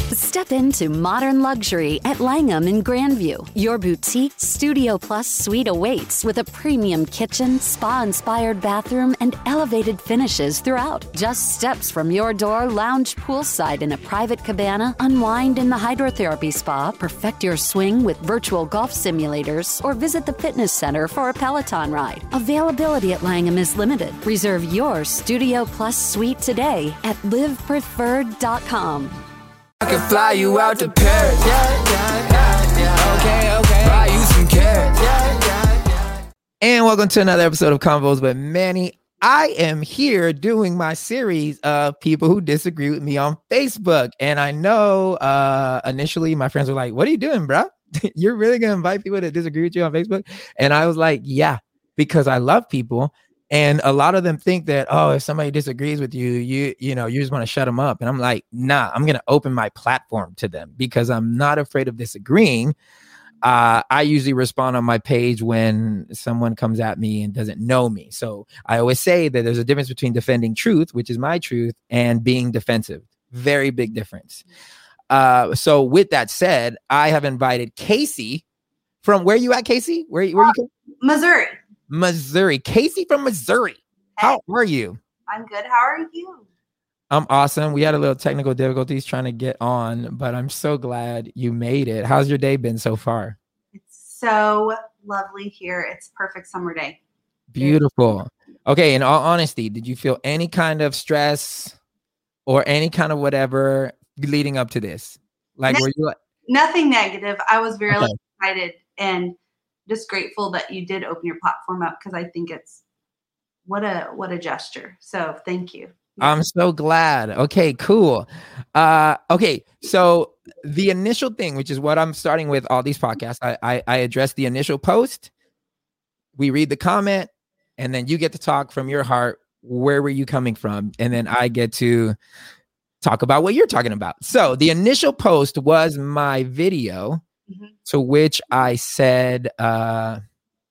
Step into modern luxury at Langham in Grandview. Your boutique Studio Plus suite awaits with a premium kitchen, spa-inspired bathroom, and elevated finishes throughout. Just steps from your door, lounge poolside in a private cabana, unwind in the hydrotherapy spa, perfect your swing with virtual golf simulators, or visit the fitness center for a Peloton ride. Availability at Langham is limited. Reserve your Studio Plus suite today at livepreferred.com. I can fly you out to Paris. Okay. Buy you some carrots. And welcome to another episode of Convos with Manny. I am here doing my series of people who disagree with me on Facebook. And I know initially my friends were like, what are you doing, bro? You're really going to invite people to disagree with you on Facebook? And I was like, yeah, because I love people. And a lot of them think that, oh, if somebody disagrees with you, you just want to shut them up. And I'm like, nah, I'm going to open my platform to them because I'm not afraid of disagreeing. I usually respond on my page when someone comes at me and doesn't know me. So I always say that there's a difference between defending truth, which is my truth, and being defensive. Very big difference. So with that said, I have invited Casey from where you at, Casey? Where you Missouri. Missouri. Casey from Missouri. How are you? I'm good. How are you? I'm awesome. We had a little technical difficulties trying to get on, but I'm so glad you made it. How's your day been so far? It's so lovely here. It's a perfect summer day. Beautiful. Okay. In all honesty, did you feel any kind of stress or any kind of whatever leading up to this? Like, were you like nothing negative? I was very excited and just grateful that you did open your platform up because I think it's what a gesture. So thank you. I'm so glad. Okay, cool. Okay, so the initial thing, which is what I'm starting with all these podcasts, I address the initial post. We read the comment, and then you get to talk from your heart. Where were you coming from? And then I get to talk about what you're talking about. So the initial post was my video. To which I said, love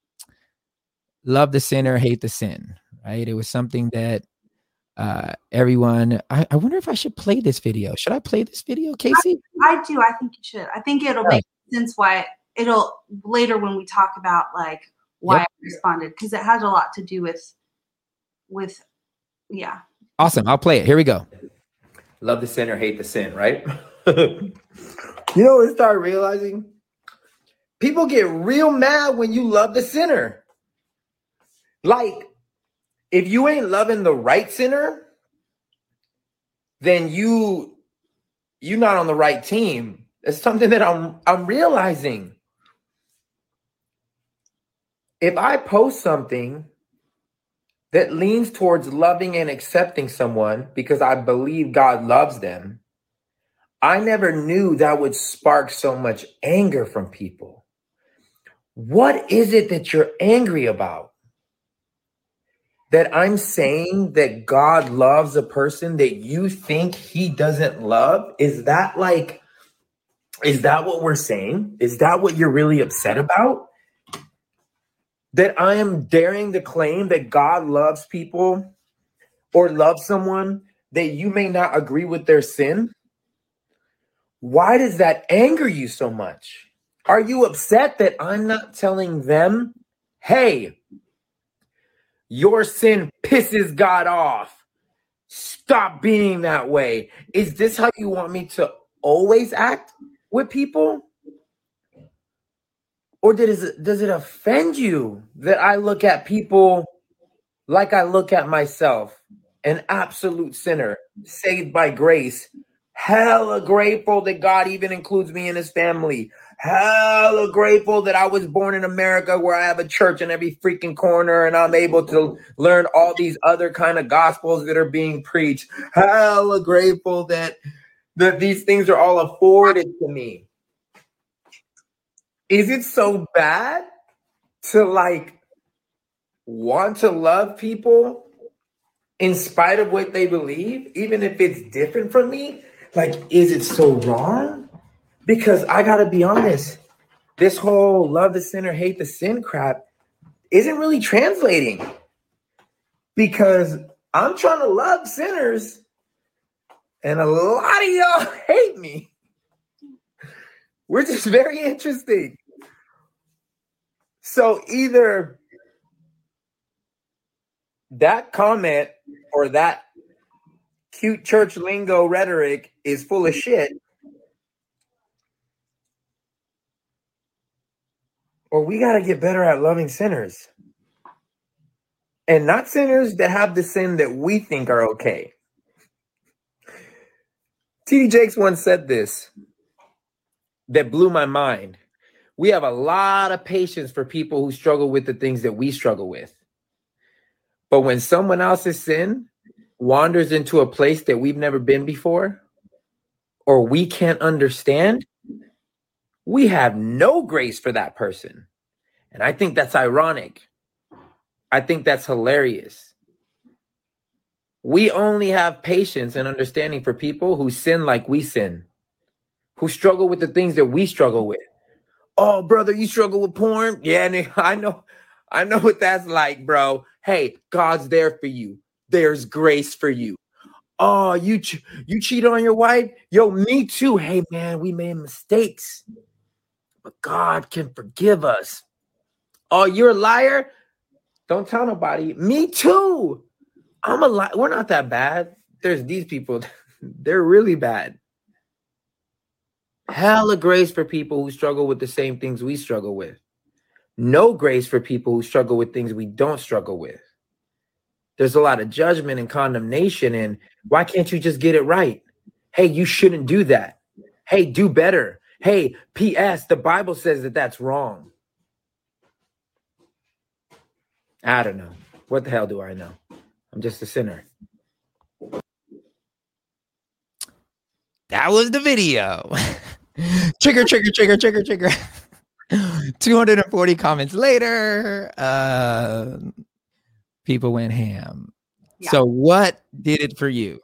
the sinner, hate the sin, right? It was something that everyone, I wonder if I should play this video. Should I play this video, Casey? I do. I think you should. I think it'll make sense why it'll later when we talk about like why I responded, because it has a lot to do with. Awesome. I'll play it. Here we go. Love the sinner, hate the sin, right? You know what I started realizing? People get real mad when you love the sinner. Like, if you ain't loving the right sinner, then you're not on the right team. It's something that I'm realizing. If I post something that leans towards loving and accepting someone because I believe God loves them, I never knew that would spark so much anger from people. What is it that you're angry about? That I'm saying that God loves a person that you think he doesn't love? Is that what we're saying? Is that what you're really upset about? That I am daring to claim that God loves people or loves someone that you may not agree with their sin? Why does that anger you so much? Are you upset that I'm not telling them, hey, your sin pisses God off. Stop being that way. Is this how you want me to always act with people? Or does it offend you that I look at people like I look at myself, an absolute sinner, saved by grace, hella grateful that God even includes me in his family. Hella grateful that I was born in America where I have a church in every freaking corner and I'm able to learn all these other kind of gospels that are being preached. Hella grateful that these things are all afforded to me. Is it so bad to like want to love people in spite of what they believe, even if it's different from me? Like, is it so wrong? Because I got to be honest, this whole love the sinner, hate the sin crap isn't really translating. Because I'm trying to love sinners and a lot of y'all hate me. which is very interesting. So either that comment or that cute church lingo rhetoric is full of shit, or we got to get better at loving sinners. And not sinners that have the sin that we think are okay. T.D. Jakes once said this that blew my mind. We have a lot of patience for people who struggle with the things that we struggle with. But when someone else's sin wanders into a place that we've never been before, or we can't understand, we have no grace for that person. And I think that's ironic. I think that's hilarious. We only have patience and understanding for people who sin like we sin, who struggle with the things that we struggle with. Oh, brother, you struggle with porn? Yeah, I know what that's like, bro. Hey, God's there for you. There's grace for you. Oh, you cheat on your wife? Yo, me too. Hey, man, we made mistakes, but God can forgive us. Oh, you're a liar? Don't tell nobody. Me too. I'm a liar. We're not that bad. There's these people. They're really bad. Hella grace for people who struggle with the same things we struggle with. No grace for people who struggle with things we don't struggle with. There's a lot of judgment and condemnation. And why can't you just get it right? Hey, you shouldn't do that. Hey, do better. Hey, P.S. The Bible says that that's wrong. I don't know. What the hell do I know? I'm just a sinner. That was the video. Trigger. 240 comments later, people went ham. Yeah. So what did it for you?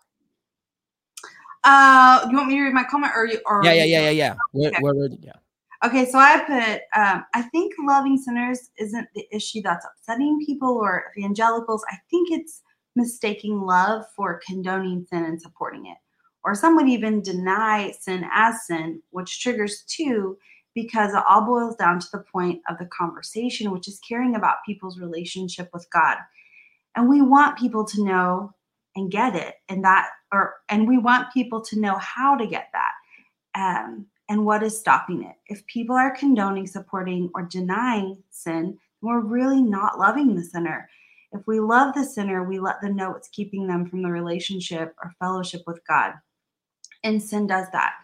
You want me to read my comment or Yeah. Okay. Okay, so I put, I think loving sinners isn't the issue that's upsetting people or evangelicals. I think it's mistaking love for condoning sin and supporting it. Or some would even deny sin as sin, which triggers two, because it all boils down to the point of the conversation, which is caring about people's relationship with God. And we want people to know and get it, and we want people to know how to get that. And what is stopping it. If people are condoning, supporting, or denying sin, we're really not loving the sinner. If we love the sinner, we let them know what's keeping them from the relationship or fellowship with God. And sin does that.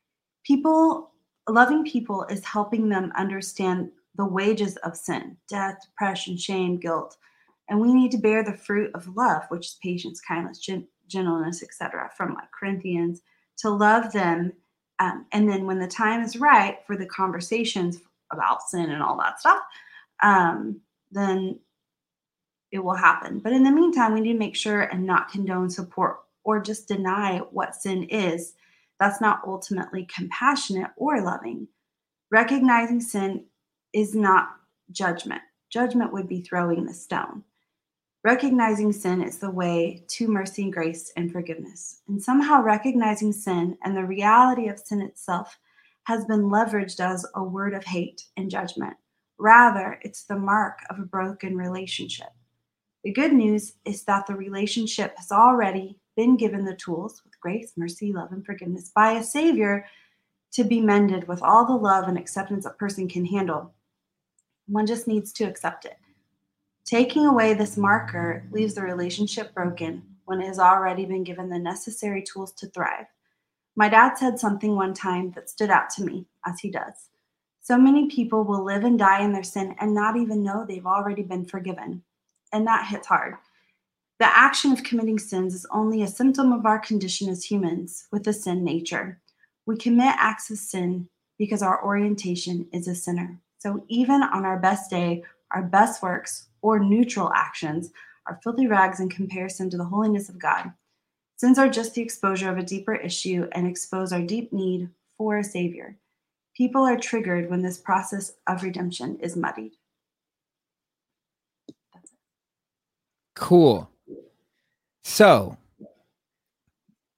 Loving people is helping them understand the wages of sin, death, depression, shame, guilt. And we need to bear the fruit of love, which is patience, kindness, gentleness, etc., from Corinthians, to love them. And then when the time is right for the conversations about sin and all that stuff, then it will happen. But in the meantime, we need to make sure and not condone, support, or just deny what sin is. That's not ultimately compassionate or loving. Recognizing sin is not judgment. Judgment would be throwing the stone. Recognizing sin is the way to mercy and grace and forgiveness. And somehow recognizing sin and the reality of sin itself has been leveraged as a word of hate and judgment. Rather, it's the mark of a broken relationship. The good news is that the relationship has already been given the tools with grace, mercy, love, and forgiveness by a Savior to be mended with all the love and acceptance a person can handle. One just needs to accept it. Taking away this marker leaves the relationship broken when it has already been given the necessary tools to thrive. My dad said something one time that stood out to me, as he does. So many people will live and die in their sin and not even know they've already been forgiven. And that hits hard. The action of committing sins is only a symptom of our condition as humans with a sin nature. We commit acts of sin because our orientation is a sinner. So even on our best day, our best works, or neutral actions are filthy rags in comparison to the holiness of God. Sins are just the exposure of a deeper issue and expose our deep need for a Savior. People are triggered when this process of redemption is muddied. That's it. Cool. So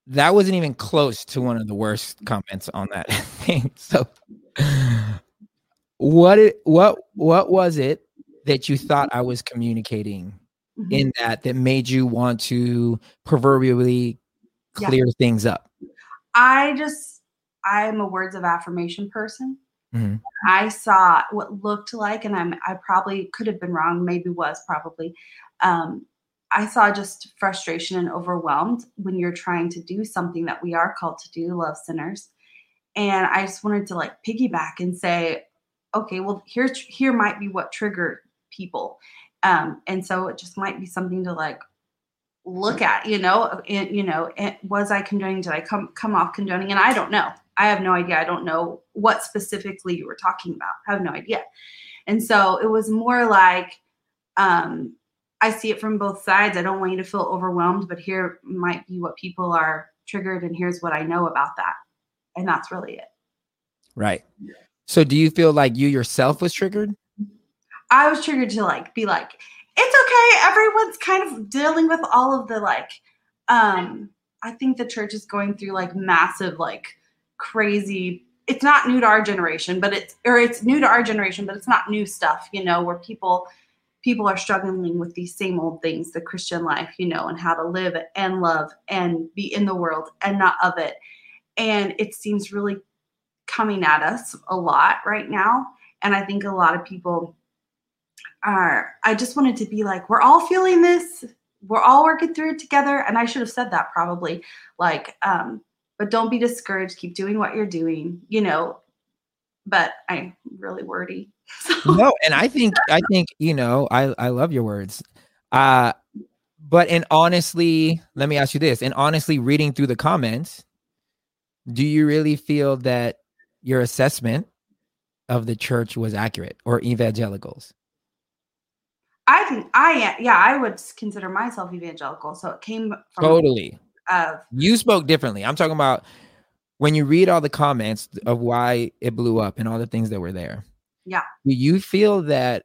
that wasn't even close to one of the worst comments on that thing. So what was it that you thought I was communicating in that made you want to proverbially clear things up? I'm a words of affirmation person. Mm-hmm. I saw what looked like, and I probably could have been wrong, maybe was probably. I saw just frustration and overwhelmed when you're trying to do something that we are called to do, love sinners. And I just wanted to like piggyback and say, okay, well, here might be what triggered people. And so it just might be something to like look at, and was I condoning? Did I come off condoning? And I don't know. I have no idea. I don't know what specifically you were talking about. I have no idea. And so it was more like, I see it from both sides. I don't want you to feel overwhelmed, but here might be what people are triggered, and here's what I know about that. And that's really it. Right. So do you feel like you yourself was triggered? I was triggered to like be like, it's okay. Everyone's kind of dealing with all of the like, I think the church is going through like massive, like crazy. It's not new to our generation, but it's new to our generation, but it's not new stuff, where people are struggling with these same old things, the Christian life, and how to live and love and be in the world and not of it. And it seems really coming at us a lot right now. And I think a lot of people I just wanted to be like, we're all feeling this. We're all working through it together. And I should have said that probably like, but don't be discouraged. Keep doing what you're doing, but I'm really wordy. So. No. And I think, I love your words. But honestly, let me ask you this, and honestly, reading through the comments, do you really feel that your assessment of the church was accurate, or evangelicals? I think I would consider myself evangelical. So it came from totally. You spoke differently. I'm talking about when you read all the comments of why it blew up and all the things that were there. Yeah. Do you feel that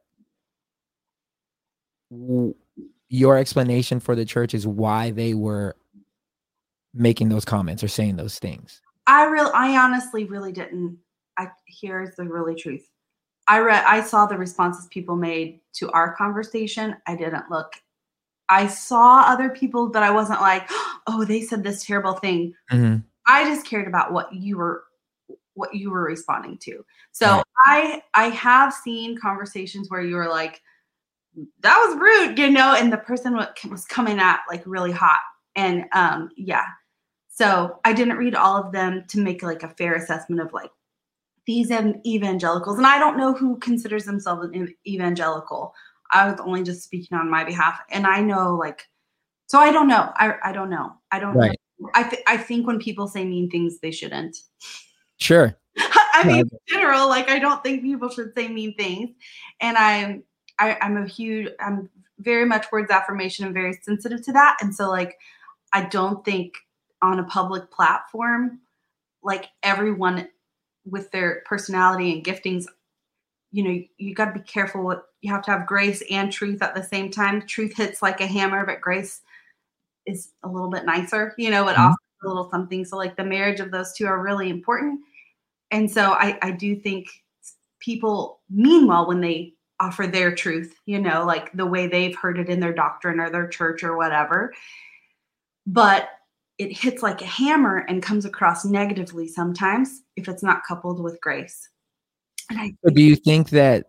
your explanation for the church is why they were making those comments or saying those things? I honestly really didn't. Here's the really truth. I saw the responses people made to our conversation. I didn't look. I saw other people, but I wasn't like, oh, they said this terrible thing. Mm-hmm. I just cared about what you were responding to. So right. I have seen conversations where you were like, that was rude, and the person was coming at like really hot. And so I didn't read all of them to make like a fair assessment of like these evangelicals. And I don't know who considers themselves an evangelical. I was only just speaking on my behalf. And I know so I don't know. I don't know. I don't know. I think when people say mean things, they shouldn't. Sure. I mean, in general, I don't think people should say mean things. And I'm very much words affirmation and very sensitive to that. And so I don't think on a public platform, everyone with their personality and giftings, you got to be careful. You have to have grace and truth at the same time. Truth hits like a hammer, but grace is a little bit nicer. It offers a little something. So the marriage of those two are really important. And so I do think people mean well when they offer their truth, the way they've heard it in their doctrine or their church or whatever. But it hits like a hammer and comes across negatively sometimes if it's not coupled with grace. And do you think that?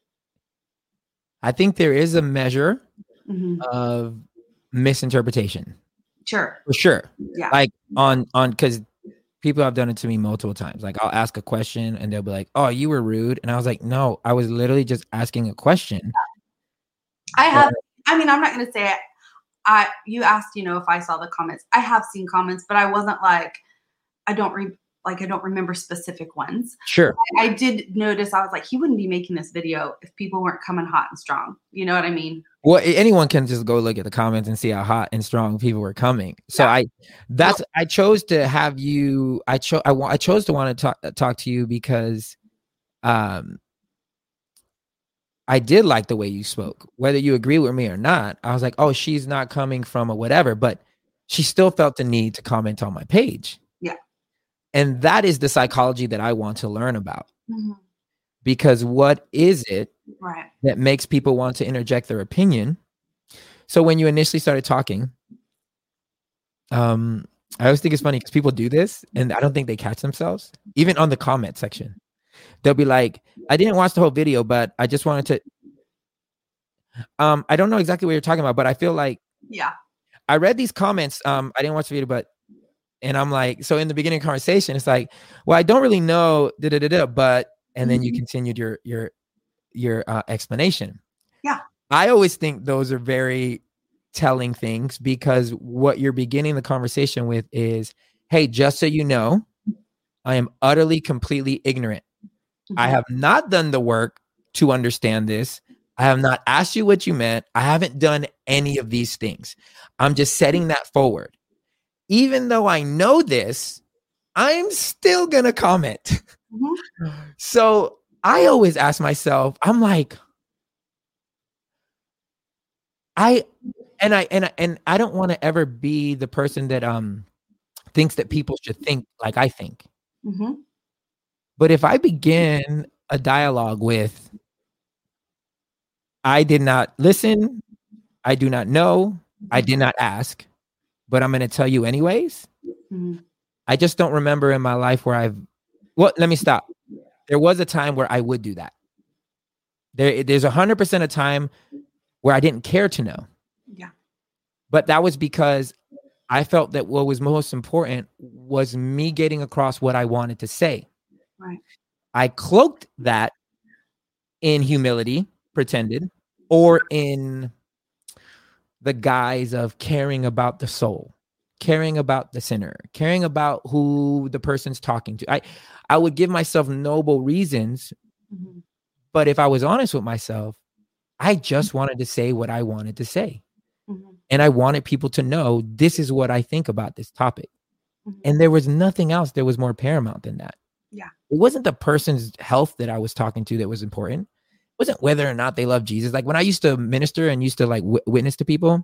I think there is a measure of misinterpretation. Sure. For sure. Yeah. On because people have done it to me multiple times. I'll ask a question and they'll be like, "Oh, you were rude," and I was like, "No, I was literally just asking a question." I'm not going to say it. You asked, if I saw the comments. I have seen comments, but I wasn't I don't remember specific ones. Sure. I did notice, I was like, he wouldn't be making this video if people weren't coming hot and strong. You know what I mean? Well, anyone can just go look at the comments and see how hot and strong people were coming. So I chose to have you. I chose to want to talk to you because, I did like the way you spoke, whether you agree with me or not. I was like, oh, she's not coming from a whatever, but she still felt the need to comment on my page. Yeah. And that is the psychology that I want to learn about. Mhm. Because what is it Right. that makes people want to interject their opinion? So when you initially started talking, I always think it's funny because people do this and I don't think they catch themselves. Even on the comment section, they'll be like, I didn't watch the whole video, but I just wanted to, I don't know exactly what you're talking about, but I feel like Yeah. I read these comments. I didn't watch the video, but, and I'm like, so in the beginning of the conversation, it's like, well, I don't really know, but, and then you continued your explanation. Yeah. I always think those are very telling things because what you're beginning the conversation with is, hey, just so you know, I am utterly, completely ignorant. I have not done the work to understand this. I have not asked you what you meant. I haven't done any of these things. I'm just setting that forward. Even though I know this, I'm still going to comment. So I always ask myself, I'm like, I don't want to ever be the person that thinks that people should think like I think. Mm-hmm. But if I begin a dialogue with, I did not listen, I do not know, I did not ask, but I'm going to tell you anyways. Mm-hmm. I just don't remember in my life where let me stop. There was a time where I would do that. There's 100% of time where I didn't care to know. Yeah. But that was because I felt that what was most important was me getting across what I wanted to say. Right. I cloaked that in humility, pretended, or in the guise of caring about the soul, caring about the sinner, caring about who the person's talking to. I would give myself noble reasons, but if I was honest with myself, I just wanted to say what I wanted to say. And I wanted people to know this is what I think about this topic. And there was nothing else that was more paramount than that. Yeah. It wasn't the person's health that I was talking to that was important. It wasn't whether or not they love Jesus. Like when I used to minister and used to like witness to people,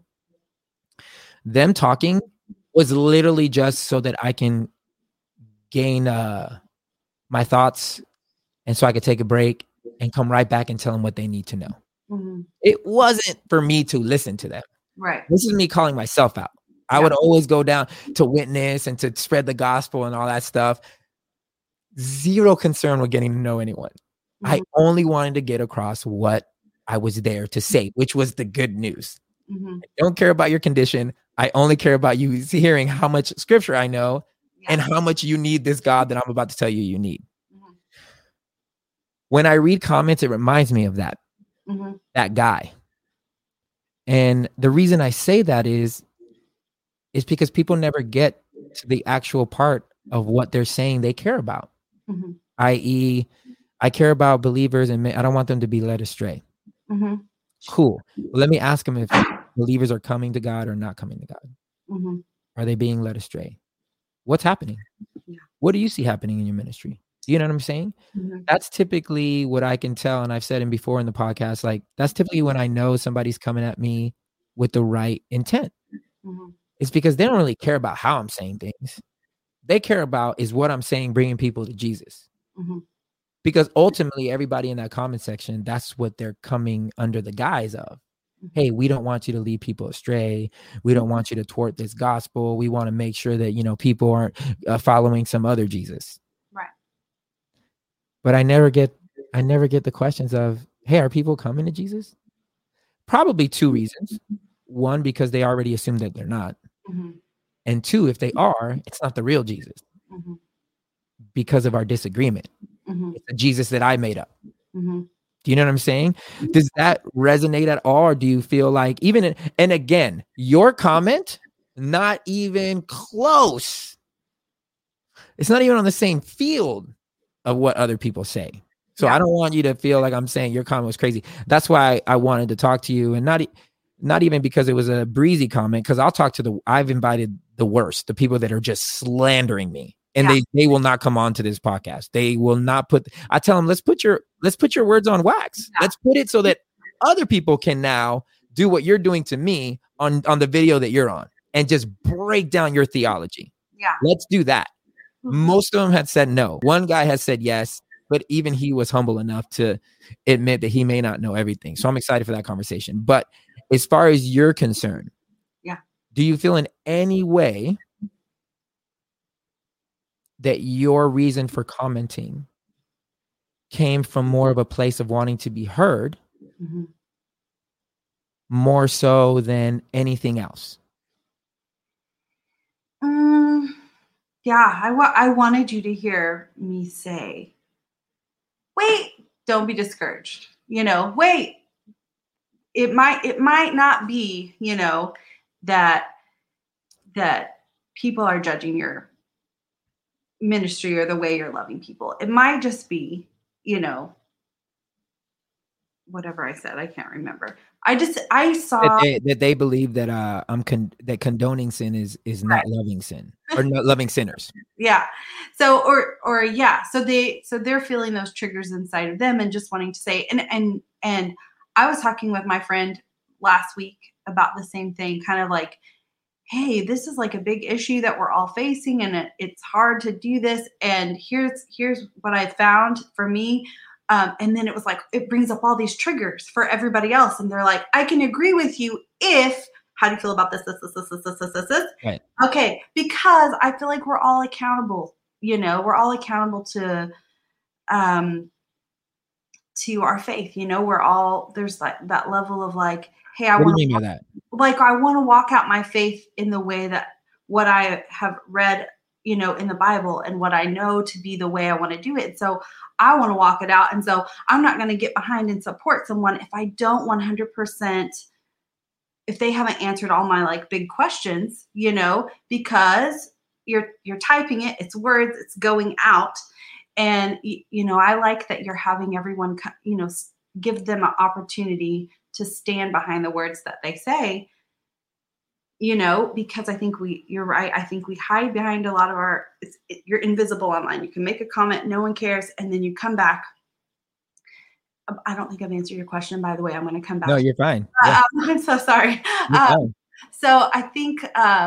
them talking was literally just so that I can gain my thoughts and so I could take a break and come right back and tell them what they need to know. It wasn't for me to listen to them. Right. This is me calling myself out. I would always go down to witness and to spread the gospel and all that stuff. Zero concern with getting to know anyone. I only wanted to get across what I was there to say, which was the good news. I don't care about your condition. I only care about you hearing how much scripture I know and how much you need this God that I'm about to tell you you need. When I read comments, it reminds me of that guy. And the reason I say that is because people never get to the actual part of what they're saying they care about. I.e., I care about believers and I don't want them to be led astray. Cool. Well, let me ask them if believers are coming to God or not coming to God. Are they being led astray? What's happening? What do you see happening in your ministry? You know what I'm saying? That's typically what I can tell. And I've said it before in the podcast, like that's typically when I know somebody's coming at me with the right intent. It's because they don't really care about how I'm saying things. They care about is what I'm saying, bringing people to Jesus. Because ultimately everybody in that comment section, that's what they're coming under the guise of. Hey, we don't want you to lead people astray. We don't want you to thwart this gospel. We want to make sure that, you know, people aren't following some other Jesus. Right. But I never get the questions of, hey, are people coming to Jesus? Probably two reasons. One, because they already assume that they're not. And two, if they are, it's not the real Jesus because of our disagreement. It's the Jesus that I made up. Do you know what I'm saying? Does that resonate at all? Or do you feel like and again, your comment, not even close. It's not even on the same field of what other people say. So I don't want you to feel like I'm saying your comment was crazy. That's why I wanted to talk to you, and not even because it was a breezy comment, because I'll talk to I've invited the worst, the people that are just slandering me. And they will not come on to this podcast. They will not I tell them, let's put your words on wax. Let's put it so that other people can now do what you're doing to me on the video that you're on. and just break down your theology. Yeah. Let's do that. Mhm. Most of them had said no. One guy has said yes, but even he was humble enough to admit that he may not know everything. So I'm excited for that conversation. But as far as you're concerned, Yeah. do you feel in any way that your reason for commenting came from more of a place of wanting to be heard, Mhm. more so than anything else? Yeah, I wanted you to hear me say, wait, don't be discouraged. Wait, it might not be, that people are judging your ministry or the way you're loving people. It might just be, whatever I said, I can't remember. I saw That they believe that that condoning sin is not loving sin or not loving sinners. yeah. So or yeah. So they're feeling those triggers inside of them and just wanting to say and I was talking with my friend last week about the same thing, kind of like, hey, this is like a big issue that we're all facing, and it's hard to do this. And here's what I found for me. And then it was like, it brings up all these triggers for everybody else. And they're like, I can agree with you if, how do you feel about this? Right. Okay. Because I feel like we're all accountable, we're all accountable to our faith. We're all, there's like that level of like, hey, What do you mean by that? Like, I want to walk out my faith in the way that what I have read, in the Bible and what I know to be the way I want to do it. So I want to walk it out. And so I'm not going to get behind and support someone if I don't 100%, if they haven't answered all my like big questions, because you're typing it, it's words, it's going out. And, I like that you're having everyone, give them an opportunity to stand behind the words that they say, because I think you're right. I think we hide behind a lot of you're invisible online. You can make a comment, no one cares. And then you come back. I don't think I've answered your question, by the way. I'm going to come back. No, you're fine. Yeah. I'm so sorry. Fine. So I think,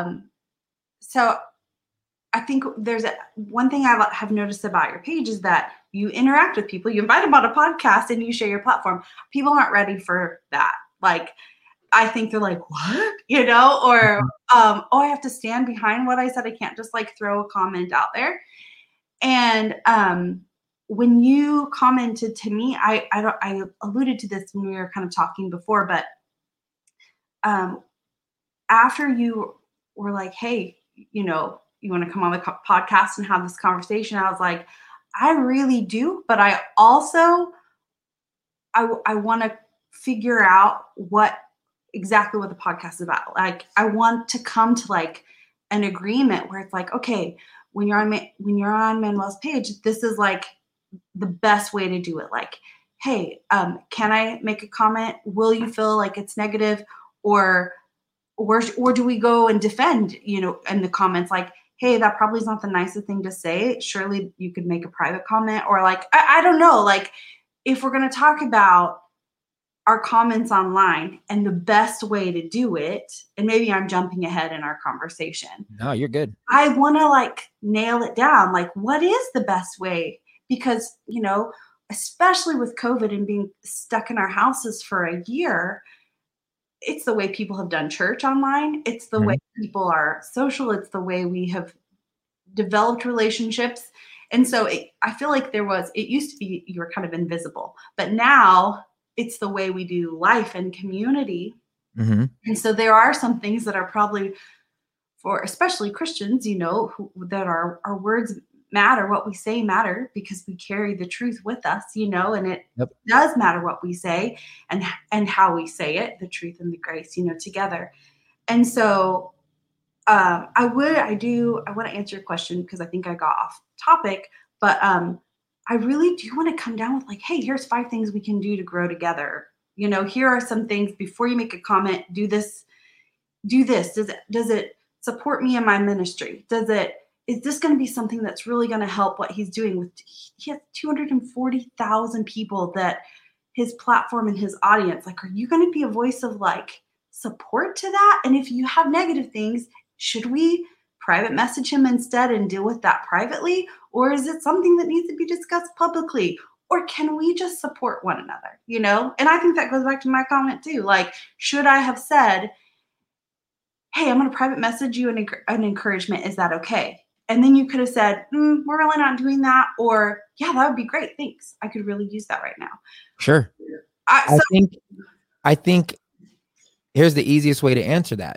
there's one thing I have noticed about your page is that you interact with people, you invite them on a podcast and you share your platform. People aren't ready for that. Like, I think they're like, what? Or, I have to stand behind what I said. I can't just like throw a comment out there. And, when you commented to me, I alluded to this when we were kind of talking before, but, after you were like, hey, you want to come on the podcast and have this conversation? I was like, I really do. But I also, I want to figure out exactly what the podcast is about. Like, I want to come to like an agreement where it's like, okay, when you're on Manuel's page, this is like the best way to do it. Like, hey, can I make a comment? Will you feel like it's negative, or do we go and defend, in the comments, like, hey, that probably is not the nicest thing to say. Surely you could make a private comment, or like, I don't know, like, if we're going to talk about our comments online and the best way to do it, and maybe I'm jumping ahead in our conversation. No, you're good. I want to like nail it down. Like, what is the best way? Because, especially with COVID and being stuck in our houses for a year, it's the way people have done church online. It's the way people are social. It's the way we have developed relationships. And so I feel like it used to be you were kind of invisible, but now it's the way we do life and community. Mm-hmm. And so there are some things that are probably for especially Christians, that our words matter, what we say matter, because we carry the truth with us, and it does matter what we say and how we say it, the truth and the grace, together. And so I want to answer your question because I think I got off topic, but I really do want to come down with like, hey, here's 5 things we can do to grow together. Here are some things before you make a comment. Do this. Does it support me in my ministry? Is this going to be something that's really going to help what he's doing? He has 240,000 people that his platform and his audience, like, are you going to be a voice of like support to that? And if you have negative things, should we private message him instead and deal with that privately? Or is it something that needs to be discussed publicly? Or can we just support one another, you know? And I think that goes back to my comment too. Like, should I have said, hey, I'm going to private message you an encouragement. Is that okay? And then you could have said, we're really not doing that. Or, yeah, that would be great. Thanks. I could really use that right now. Sure. I think here's the easiest way to answer that.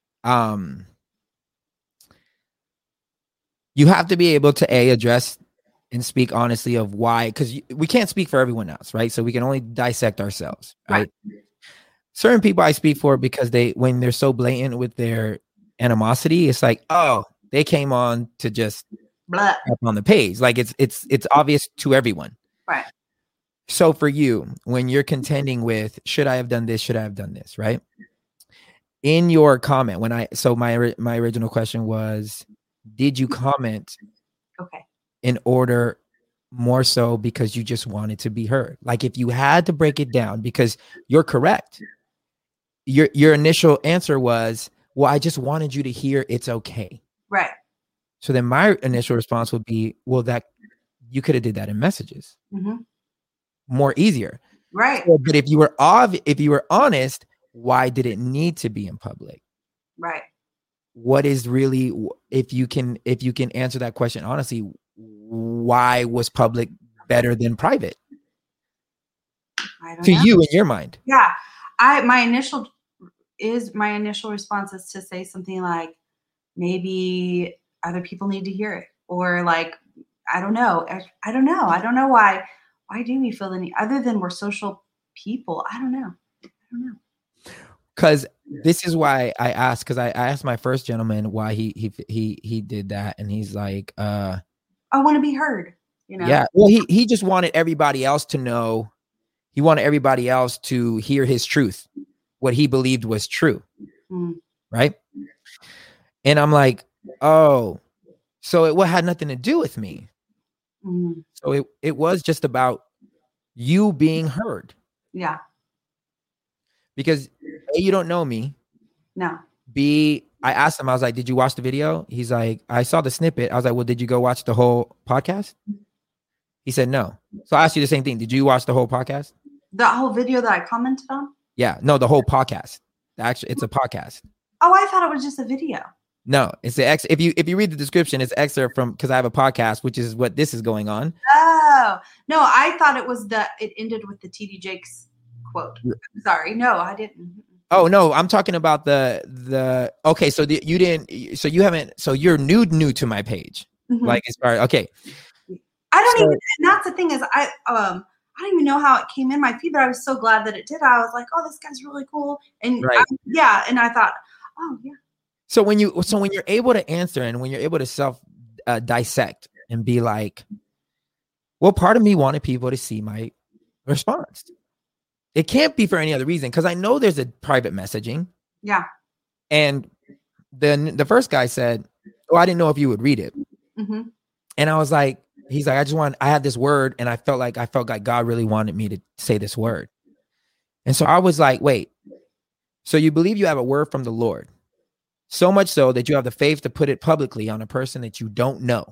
You have to be able to address and speak honestly of why, because we can't speak for everyone else, right? So we can only dissect ourselves, right? Certain people I speak for because when they're so blatant with their animosity, it's like, oh, they came on to just Blah. up on the page. Like it's obvious to everyone. Right. So for you, when you're contending with, should I have done this? Should I have done this? Right. In your comment, my original question was, did you comment? Okay. In order more so because you just wanted to be heard? Like if you had to break it down, because you're correct. Your initial answer was, well, I just wanted you to hear it's okay. Right. So then my initial response would be, well, that you could have did that in messages. More easier. Right. So, but if you were honest, why did it need to be in public? Right. What is really, if you can answer that question honestly, why was public better than private to you in your mind? Yeah. My initial response is to say something like, maybe other people need to hear it, or like, I don't know why do we feel the need, other than we're social people? I don't know. Because this is why I asked, because I asked my first gentleman why he did that, and he's like, I want to be heard, you know? Yeah. Well, he just wanted everybody else to know. He wanted everybody else to hear his truth, what he believed was true. Right. And I'm like, oh, so it had nothing to do with me. So it was just about you being heard. Yeah. Because A, you don't know me. No. B, I asked him, I was like, did you watch the video? He's like, I saw the snippet. I was like, well, did you go watch the whole podcast? He said, no. So I asked you the same thing. Did you watch the whole podcast? The whole video that I commented on? Yeah. No, the whole podcast. Actually, it's a podcast. Oh, I thought it was just a video. No, it's if you read the description, it's excerpt from, because I have a podcast, which is what this is going on. Oh, no, I thought it ended with the TD Jakes quote. Sorry. No, I didn't. Oh no, I'm talking about the okay. So you're new to my page. Like as far, okay. I don't even, and that's the thing is I don't even know how it came in my feed, but I was so glad that it did. I was like, oh, this guy's really cool. And right. And I thought, oh yeah. So when you're able to answer, and when you're able to self dissect and be like, well, part of me wanted people to see my response. It can't be for any other reason, because I know there's a private messaging. Yeah. And then the first guy said, oh, I didn't know if you would read it. And I was like, he's like, I had this word, and I felt like God really wanted me to say this word. And so I was like, wait, so you believe you have a word from the Lord, so much so that you have the faith to put it publicly on a person that you don't know,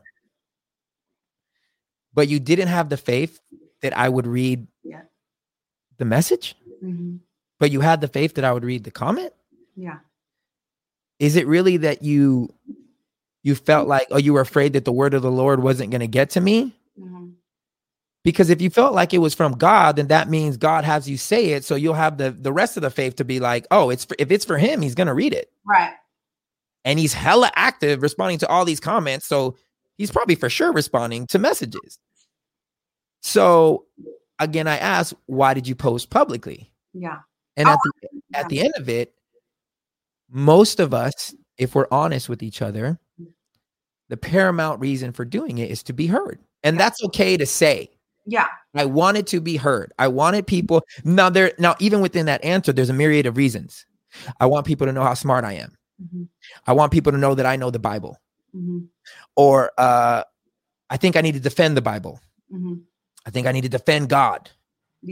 but you didn't have the faith that I would read the message, but you had the faith that I would read the comment. Yeah. Is it really that you felt like, oh, you were afraid that the word of the Lord wasn't going to get to me? Because if you felt like it was from God, then that means God has you say it. So you'll have the rest of the faith to be like, oh, if it's for him, he's going to read it. Right. And he's hella active responding to all these comments. So he's probably for sure responding to messages. So again, I asked, why did you post publicly? Yeah. And at the end of it, most of us, if we're honest with each other, the paramount reason for doing it is to be heard. And that's okay to say. Yeah. I wanted to be heard. I wanted people. Now even within that answer, there's a myriad of reasons. I want people to know how smart I am. I want people to know that I know the Bible. Or I think I need to defend the Bible. I think I need to defend God. Yeah.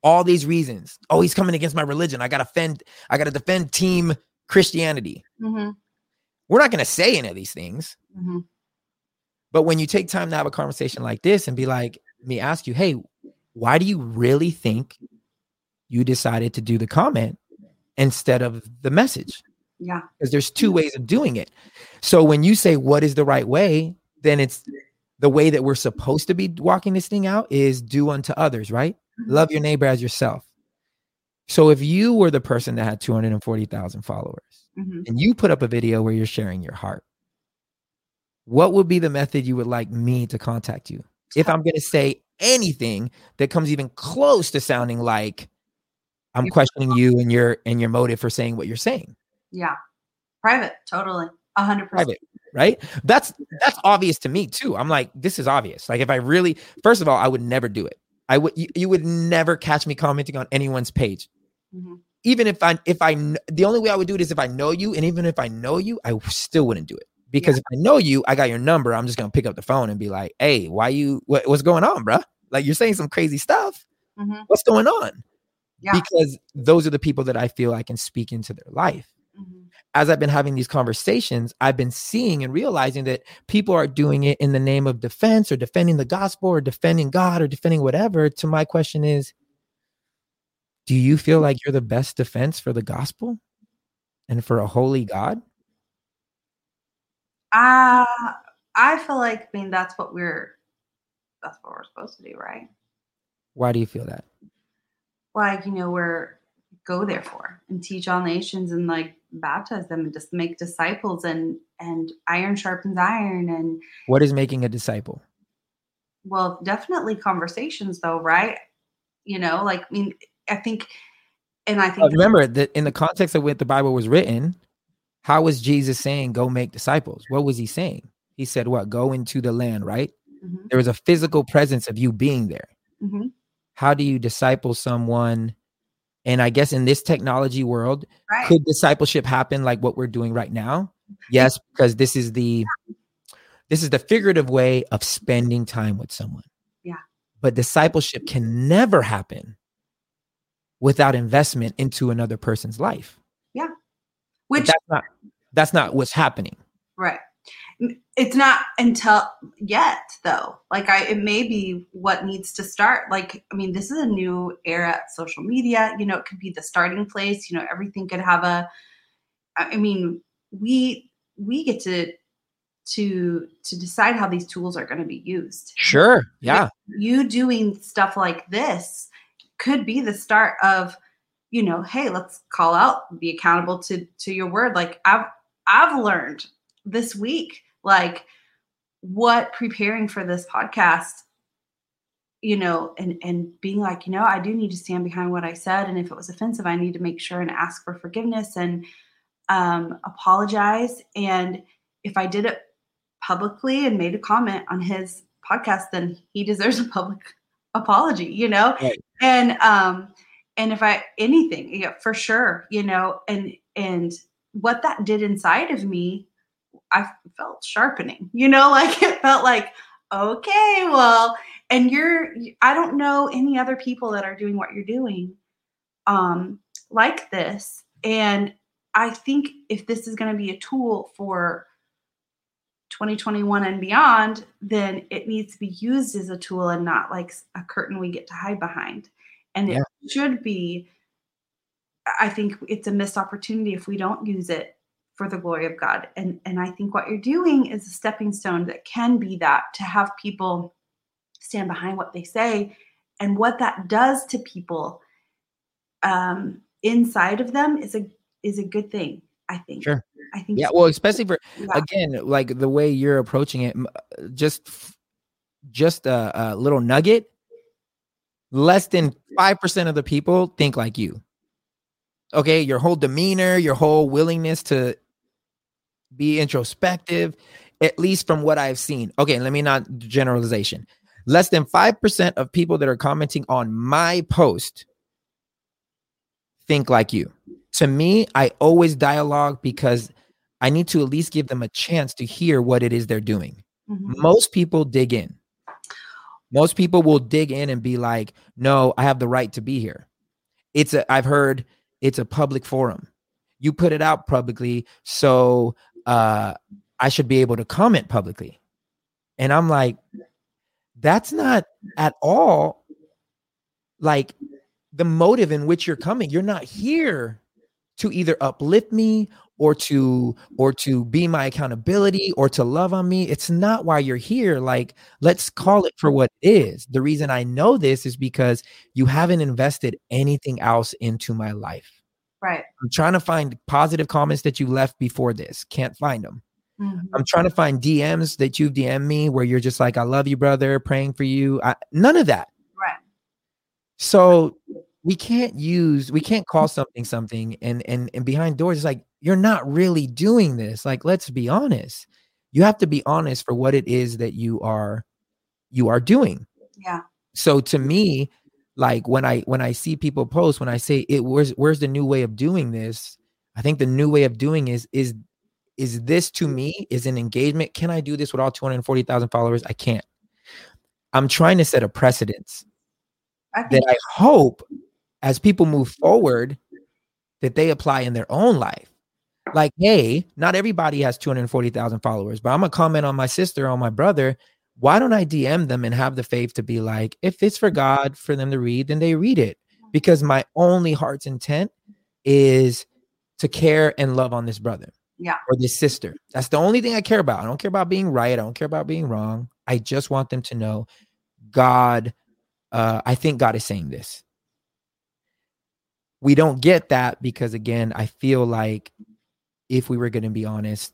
all these reasons. Oh, he's coming against my religion. I got to defend team Christianity. Mm-hmm. We're not going to say any of these things. Mm-hmm. But when you take time to have a conversation like this and be like, me ask you, hey, why do you really think you decided to do the comment instead of the message? Yeah. Because there's two ways of doing it. So when you say what is the right way, then it's the way that we're supposed to be walking this thing out is do unto others, right? Mm-hmm. Love your neighbor as yourself. So if you were the person that had 240,000 followers Mm-hmm. and you put up a video where you're sharing your heart, what would be the method you would like me to contact you? If I'm going to say anything that comes even close to sounding like I'm questioning you and your motive for saying what you're saying. Yeah. Private. Totally. 100%. Private, right? That's obvious to me too. I'm like, this is obvious. Like if I really, first of all, I would never do it. You would never catch me commenting on anyone's page. Mm-hmm. Even if the only way I would do it is if I know you. And even if I know you, I still wouldn't do it. Because if I know you, I got your number. I'm just going to pick up the phone and be like, hey, what's going on, bro? Like you're saying some crazy stuff. Mm-hmm. What's going on? Yeah. Because those are the people that I feel I can speak into their life. Mm-hmm. As I've been having these conversations, I've been seeing and realizing that people are doing it in the name of defense or defending the gospel or defending God or defending whatever. To my question is, do you feel like you're the best defense for the gospel and for a holy God? I feel like, I mean, that's what we're supposed to do, right? Why do you feel that? Like, we're go therefore and teach all nations and like baptize them and just make disciples and iron sharpens iron. And what is making a disciple? Well, definitely conversations though, right? Like, I mean, I think remember that in the context of what the Bible was written, how was Jesus saying, go make disciples? What was he saying? He said, what? Go into the land, right? Mm-hmm. There was a physical presence of you being there. Mm-hmm. How do you disciple someone? And I guess in this technology world, right. Could discipleship happen like what we're doing right now? Yes, because this is the figurative way of spending time with someone. Yeah. But discipleship can never happen without investment into another person's life. Yeah. Which that's not what's happening. Right. It's not until yet though. Like it may be what needs to start. Like, I mean, this is a new era of social media, it could be the starting place, everything could have we get to decide how these tools are going to be used. Sure. Yeah. You doing stuff like this could be the start of, hey, let's call out, be accountable to your word. Like I've learned this week, like what preparing for this podcast, and being like, I do need to stand behind what I said. And if it was offensive, I need to make sure and ask for forgiveness and apologize. And if I did it publicly and made a comment on his podcast, then he deserves a public apology, Right. And if anything, for sure, and what that did inside of me, I felt sharpening, like it felt like, okay, well, and I don't know any other people that are doing what you're doing, like this. And I think if this is going to be a tool for 2021 and beyond, then it needs to be used as a tool and not like a curtain we get to hide behind. And it should be, I think it's a missed opportunity if we don't use it for the glory of God. And I think what you're doing is a stepping stone that can be that, to have people stand behind what they say, and what that does to people inside of them is a good thing, I think. Sure. I think yeah. Well, especially for, again, like the way you're approaching it, just a little nugget. Less than 5% of the people think like you. Okay. Your whole demeanor, your whole willingness to be introspective, at least from what I've seen. Okay. Let me not generalization. Less than 5% of people that are commenting on my post think like you. To me, I always dialogue because I need to at least give them a chance to hear what it is they're doing. Mm-hmm. Most people dig in. Most people will dig in and be like, no, I have the right to be here. I've heard it's a public forum. You put it out publicly, so I should be able to comment publicly. And I'm like, that's not at all like the motive in which you're coming. You're not here to either uplift me or to be my accountability or to love on me. It's not why you're here. Like, let's call it for what it is. The reason I know this is because you haven't invested anything else into my life. Right. I'm trying to find positive comments that you left before this. Can't find them. Mm-hmm. I'm trying to find DMs that you've DM'd me where you're just like, I love you, brother, praying for you. None of that. Right. So we can't call something and behind doors, it's like, you're not really doing this. Like, let's be honest. You have to be honest for what it is that you are doing. Yeah. So to me, like when I see people post, when I say where's the new way of doing this? I think the new way of doing is this to me is an engagement. Can I do this with all 240,000 followers? I can't. I'm trying to set a precedence that I hope as people move forward that they apply in their own life. Like, hey, not everybody has 240,000 followers, but I'm gonna comment on my sister, on my brother. Why don't I DM them and have the faith to be like, if it's for God for them to read, then they read it. Because my only heart's intent is to care and love on this brother. Yeah. Or this sister. That's the only thing I care about. I don't care about being right. I don't care about being wrong. I just want them to know God. I think God is saying this. We don't get that because, again, I feel like if we were going to be honest,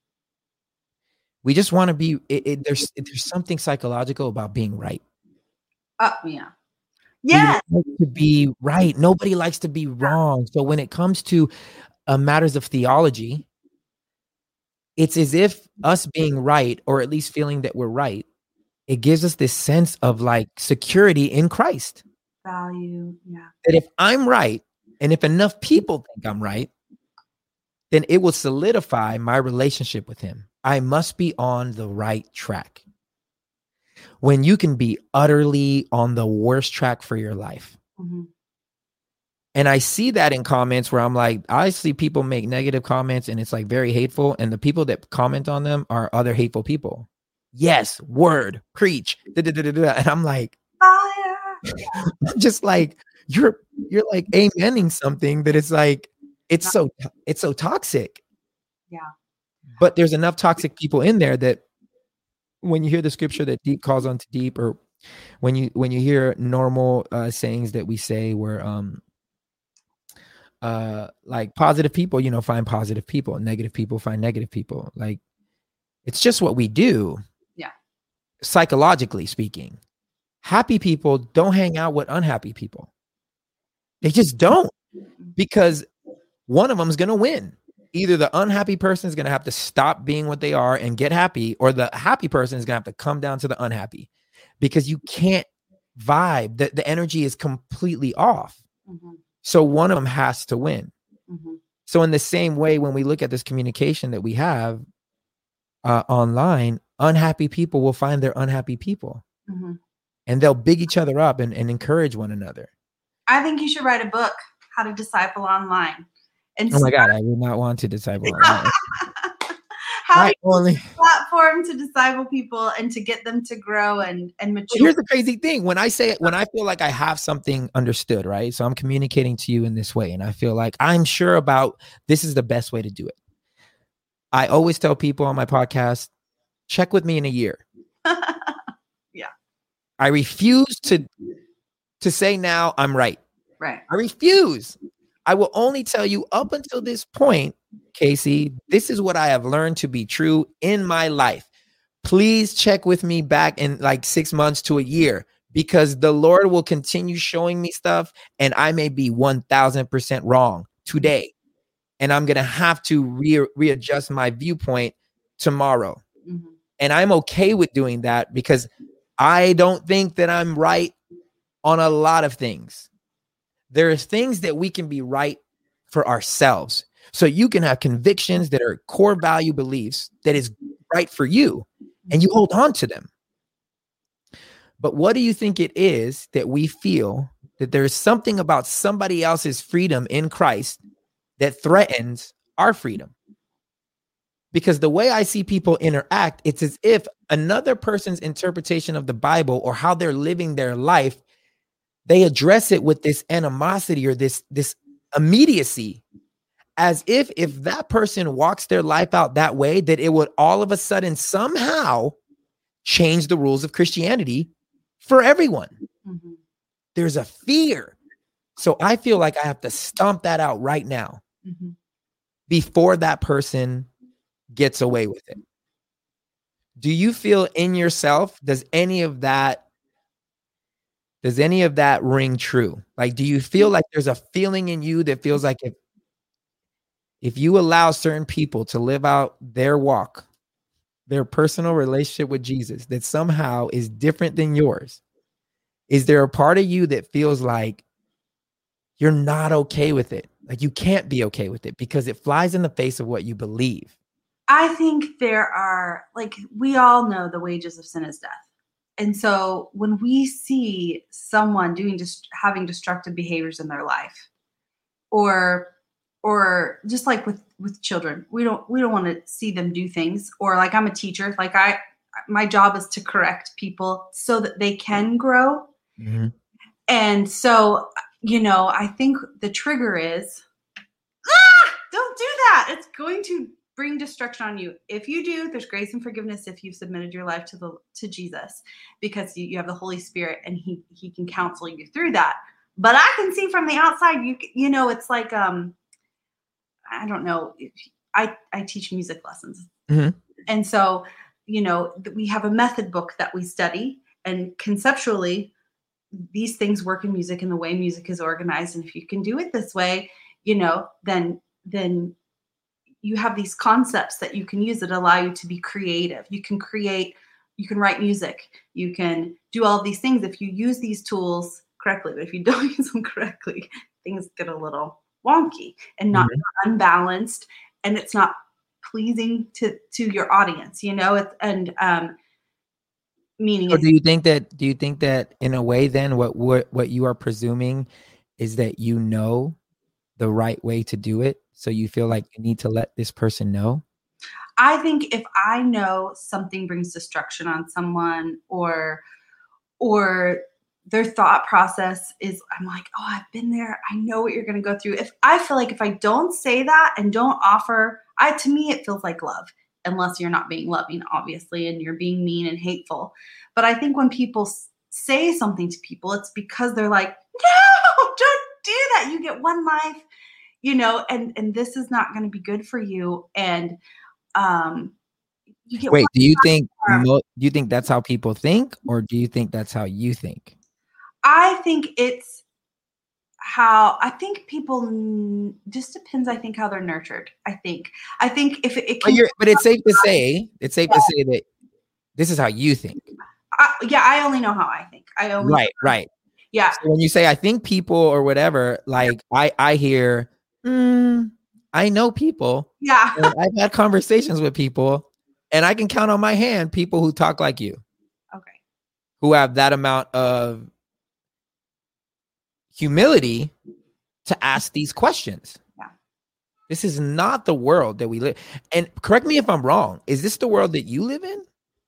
we just want to be, there's something psychological about being right. Yeah. Yeah. Like to be right. Nobody likes to be wrong. So when it comes to matters of theology, it's as if us being right, or at least feeling that we're right, it gives us this sense of like security in Christ. Value. Yeah. That if I'm right, and if enough people think I'm right, then it will solidify my relationship with him. I must be on the right track. When you can be utterly on the worst track for your life. Mm-hmm. And I see that in comments where I'm like, I see people make negative comments and it's like very hateful. And the people that comment on them are other hateful people. Yes, word, preach. And I'm like, fire. Just like, you're like amening something that it's like, it's so toxic. Yeah. But there's enough toxic people in there that when you hear the scripture that deep calls unto deep, or when you hear normal sayings that we say where like positive people, find positive people, and negative people find negative people. Like, it's just what we do. Yeah. Psychologically speaking, happy people don't hang out with unhappy people. They just don't, because one of them is going to win. Either the unhappy person is going to have to stop being what they are and get happy, or the happy person is going to have to come down to the unhappy, because you can't vibe. The energy is completely off. Mm-hmm. So one of them has to win. Mm-hmm. So in the same way, when we look at this communication that we have online, unhappy people will find their unhappy people, mm-hmm. and they'll big each other up and encourage one another. I think you should write a book, How to Disciple Online. And oh my God, I would not want to disciple online. How to use a platform to disciple people and to get them to grow and mature. Here's the crazy thing. When I feel like I have something understood, right? So I'm communicating to you in this way, and I feel like I'm sure about this is the best way to do it. I always tell people on my podcast, check with me in a year. Yeah. I refuse to say now I'm right. Right. I refuse. I will only tell you up until this point, Casey, this is what I have learned to be true in my life. Please check with me back in like 6 months to a year, because the Lord will continue showing me stuff and I may be 1000% wrong today. And I'm going to have to readjust my viewpoint tomorrow. Mm-hmm. And I'm okay with doing that, because I don't think that I'm right on a lot of things. There's things that we can be right for ourselves. So you can have convictions that are core value beliefs that is right for you, and you hold on to them. But what do you think it is that we feel that there's something about somebody else's freedom in Christ that threatens our freedom? Because the way I see people interact, it's as if another person's interpretation of the Bible or how they're living their life, they address it with this animosity or this immediacy, as if that person walks their life out that way, that it would all of a sudden somehow change the rules of Christianity for everyone. Mm-hmm. There's a fear. So I feel like I have to stomp that out right now before that person gets away with it. Do you feel in yourself, does any of that ring true? Like, do you feel like there's a feeling in you that feels like if you allow certain people to live out their walk, their personal relationship with Jesus, that somehow is different than yours? Is there a part of you that feels like you're not okay with it? Like you can't be okay with it because it flies in the face of what you believe? I think there are, like, we all know the wages of sin is death. And so when we see someone having destructive behaviors in their life, or just like with children, we don't want to see them do things. Or like, I'm a teacher, like my job is to correct people so that they can grow. Mm-hmm. And so, I think the trigger is, don't do that. It's going to bring destruction on you. If you do, there's grace and forgiveness if you've submitted your life to Jesus, because you have the Holy Spirit and he can counsel you through that. But I can see from the outside, it's like, I don't know. I teach music lessons. Mm-hmm. And so, we have a method book that we study, and conceptually these things work in music and the way music is organized. And if you can do it this way, then you have these concepts that you can use that allow you to be creative. You can write music, you can do all of these things if you use these tools correctly. But if you don't use them correctly, things get a little wonky and not unbalanced, and it's not pleasing to your audience, meaning. So do you think that in a way then what you are presuming is that the right way to do it, so you feel like you need to let this person know? I think if I know something brings destruction on someone, or their thought process is, I'm like, oh, I've been there, I know what you're going to go through. If I feel like if I don't say that and don't offer, to me it feels like love, unless you're not being loving, obviously, and you're being mean and hateful. But I think when people say something to people, it's because they're like, no, don't do that. You get one life, and this is not going to be good for you. And you get. Wait, do you think that's how people think, or do you think that's how you think? I think it's I think people just depends. I think how they're nurtured. I think if it can, but it's safe to say that this is how you think. I only know how I think. Right. Yeah. So when you say I think people or whatever, like I hear, I know people. Yeah. And I've had conversations with people, and I can count on my hand people who talk like you. Okay. Who have that amount of humility to ask these questions. Yeah. This is not the world that we live. And correct me if I'm wrong. Is this the world that you live in?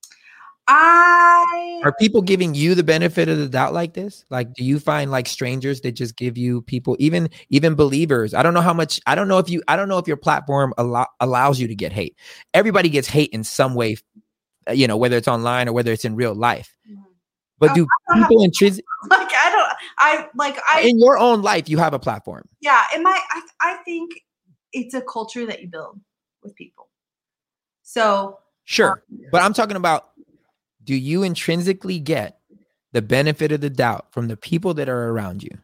Are people giving you the benefit of the doubt like this? Like, do you find like strangers that just give you people, even believers? I don't know if your platform allows you to get hate. Everybody gets hate in some way, whether it's online or whether it's in real life. But do people intrinsic in your own life, you have a platform? Yeah, I think it's a culture that you build with people. So sure, but I'm talking about, do you intrinsically get the benefit of the doubt from the people that are around you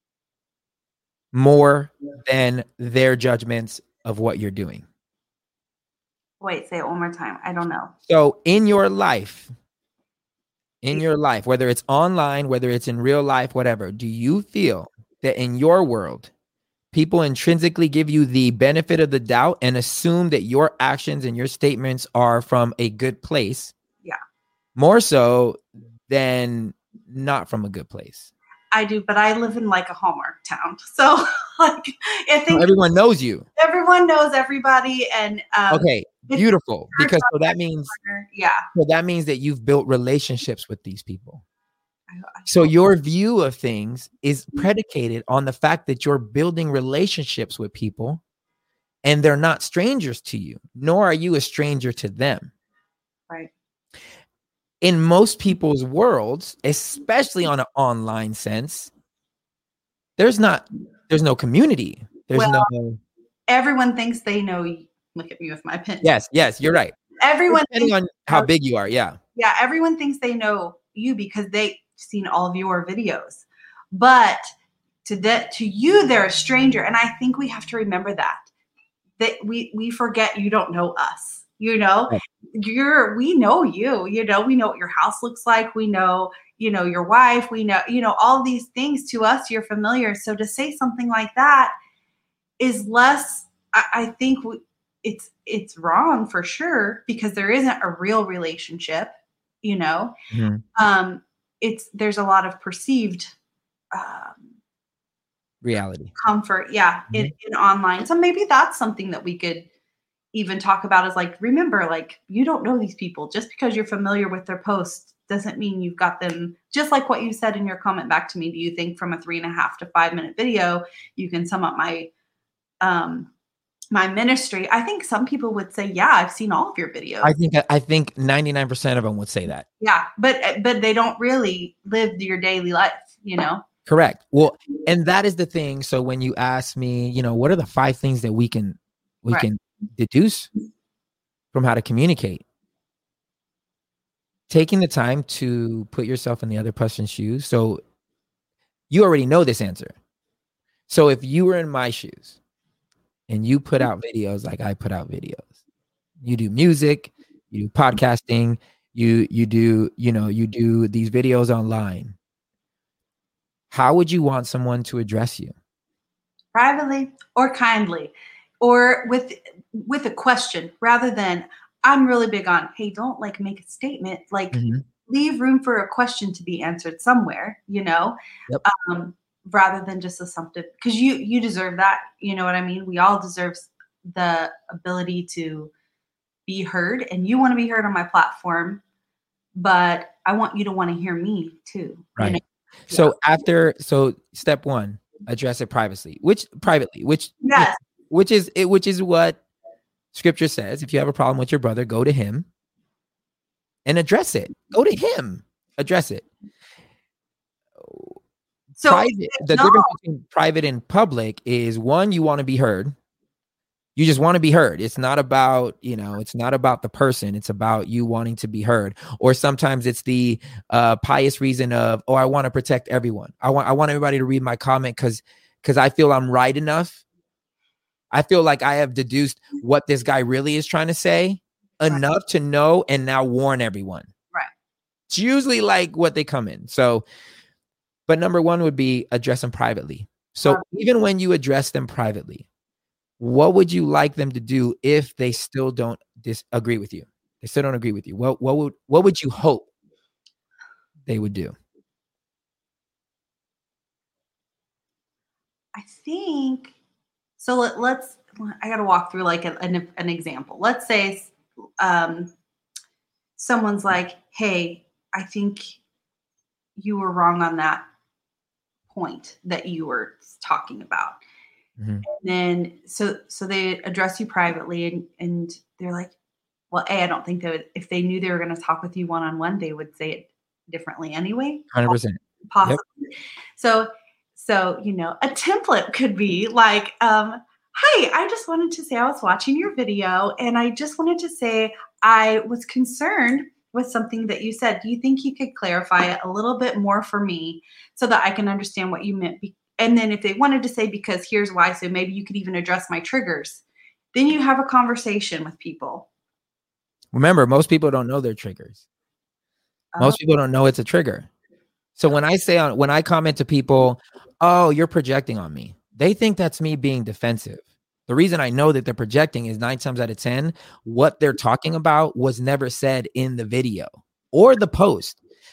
more than their judgments of what you're doing? Wait, say it one more time. I don't know. So in your life, whether it's online, whether it's in real life, whatever, do you feel that in your world, people intrinsically give you the benefit of the doubt and assume that your actions and your statements are from a good place? Yeah. More so than not from a good place? I do, but I live in like a Hallmark town. So like I think Everyone knows you. everyone knows everybody. And Okay, beautiful. Because so that means that you've built relationships with these people. So your view of things is predicated on the fact that you're building relationships with people and they're not strangers to you, nor are you a stranger to them. Right. In most people's worlds, especially on an online sense, there's no community. Everyone thinks they know you. Look at me with my pen. Yes, you're right. Everyone depending on how big you are, yeah. Yeah, everyone thinks they know you because they've seen all of your videos. But to you, they're a stranger. And I think we have to remember that we forget you don't know us. You know, we know you, we know what your house looks like. We know, your wife, we know, all these things to us, you're familiar. So to say something like that is less, I think it's wrong for sure, because there isn't a real relationship, Mm-hmm. There's a lot of perceived, reality comfort. Yeah. Mm-hmm. In online. So maybe that's something that we could even talk about, is like, remember, like, you don't know these people. Just because you're familiar with their posts doesn't mean you've got them. Just like what you said in your comment back to me, do you think from a 3.5 to 5 minute video, you can sum up my ministry? I think some people would say, yeah, I've seen all of your videos. I think 99% of them would say that. Yeah. But they don't really live your daily life, Correct. Well, and that is the thing. So when you ask me, what are the 5 things that we can deduce from how to communicate? Taking the time to put yourself in the other person's shoes. So you already know this answer. So if you were in my shoes and you put out videos like I put out videos, you do music, you do podcasting, you do these videos online, how would you want someone to address you? Privately or kindly, or with a question, rather than, I'm really big on, hey, don't like make a statement, like Mm-hmm. leave room for a question to be answered somewhere, Yep. Rather than just assumptive, because you deserve that. You know what I mean? We all deserve the ability to be heard, and you want to be heard on my platform, but I want you to want to hear me too. Right. So so step 1, address it privately, which Yes. which is what Scripture says. If you have a problem with your brother, go to him and address it. Go to him, address it. So the difference between private and public is, one, you want to be heard. You just want to be heard. It's not about, it's not about the person. It's about you wanting to be heard. Or sometimes it's the pious reason of, I want to protect everyone. I want everybody to read my comment because I feel I'm right enough. I feel like I have deduced what this guy really is trying to say enough to know and now warn everyone. Right. It's usually like what they come in. So, but number 1 would be address them privately. So even when you address them privately, what would you like them to do if they still don't disagree with you? They still don't agree with you. What would you hope they would do? I think so. I got to walk through like an example. Let's say someone's like, hey, I think you were wrong on that point that you were talking about. Mm-hmm. And then so they address you privately, and they're like, well, I don't think they would, if they knew they were going to talk with you one-on-one, they would say it differently anyway. 100%. Possibly. Yep. So, a template could be like, hey, I just wanted to say I was watching your video, and I just wanted to say I was concerned with something that you said. Do you think you could clarify it a little bit more for me so that I can understand what you meant? And then if they wanted to say, because here's why, so maybe you could even address my triggers. Then you have a conversation with people. Remember, most people don't know their triggers. Most people don't know it's a trigger. So when I comment to people, oh, you're projecting on me, they think that's me being defensive. The reason I know that they're projecting is 9 times out of 10, what they're talking about was never said in the video or the post.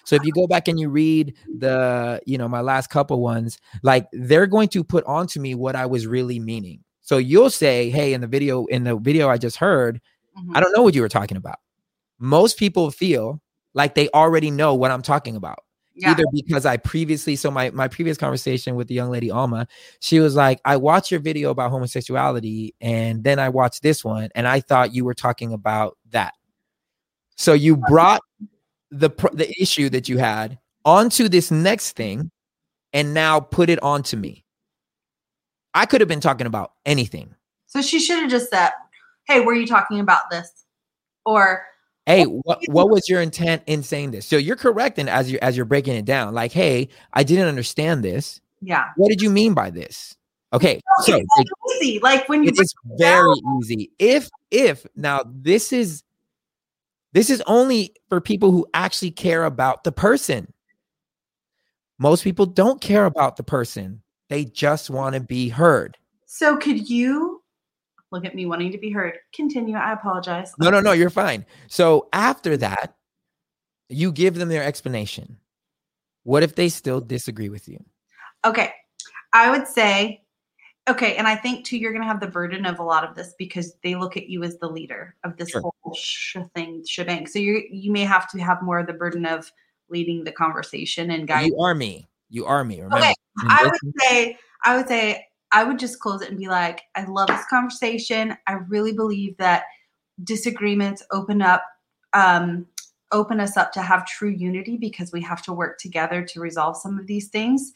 So if you go back and you read the, my last couple ones, like they're going to put onto me what I was really meaning. So you'll say, hey, in the video I just heard, I don't know what you were talking about. Most people feel like they already know what I'm talking about. Yeah. Either because I previously, so my previous conversation with the young lady, Alma, she was like, I watched your video about homosexuality and then I watched this one and I thought you were talking about that. So you brought the issue that you had onto this next thing and now put it onto me. I could have been talking about anything. So she should have just said, hey, were you talking about this? Or hey, what was your intent in saying this? So you're correct in as you're breaking it down. Like, hey, I didn't understand this. Yeah. What did you mean by this? Okay. So it's easy. Like when you it is very easy. If now this is only for people who actually care about the person. Most people don't care about the person. They just want to be heard. So could you look at me wanting to be heard? Continue. I apologize. No, you're fine. So after that, you give them their explanation. What if they still disagree with you? Okay. I would say, okay, and I think too, you're going to have the burden of a lot of this because they look at you as the leader of this whole shebang. So you may have to have more of the burden of leading the conversation and guiding. You are me. Remember? Okay. I would say, I would just close it and be like, I love this conversation. I really believe that disagreements open us up to have true unity because we have to work together to resolve some of these things.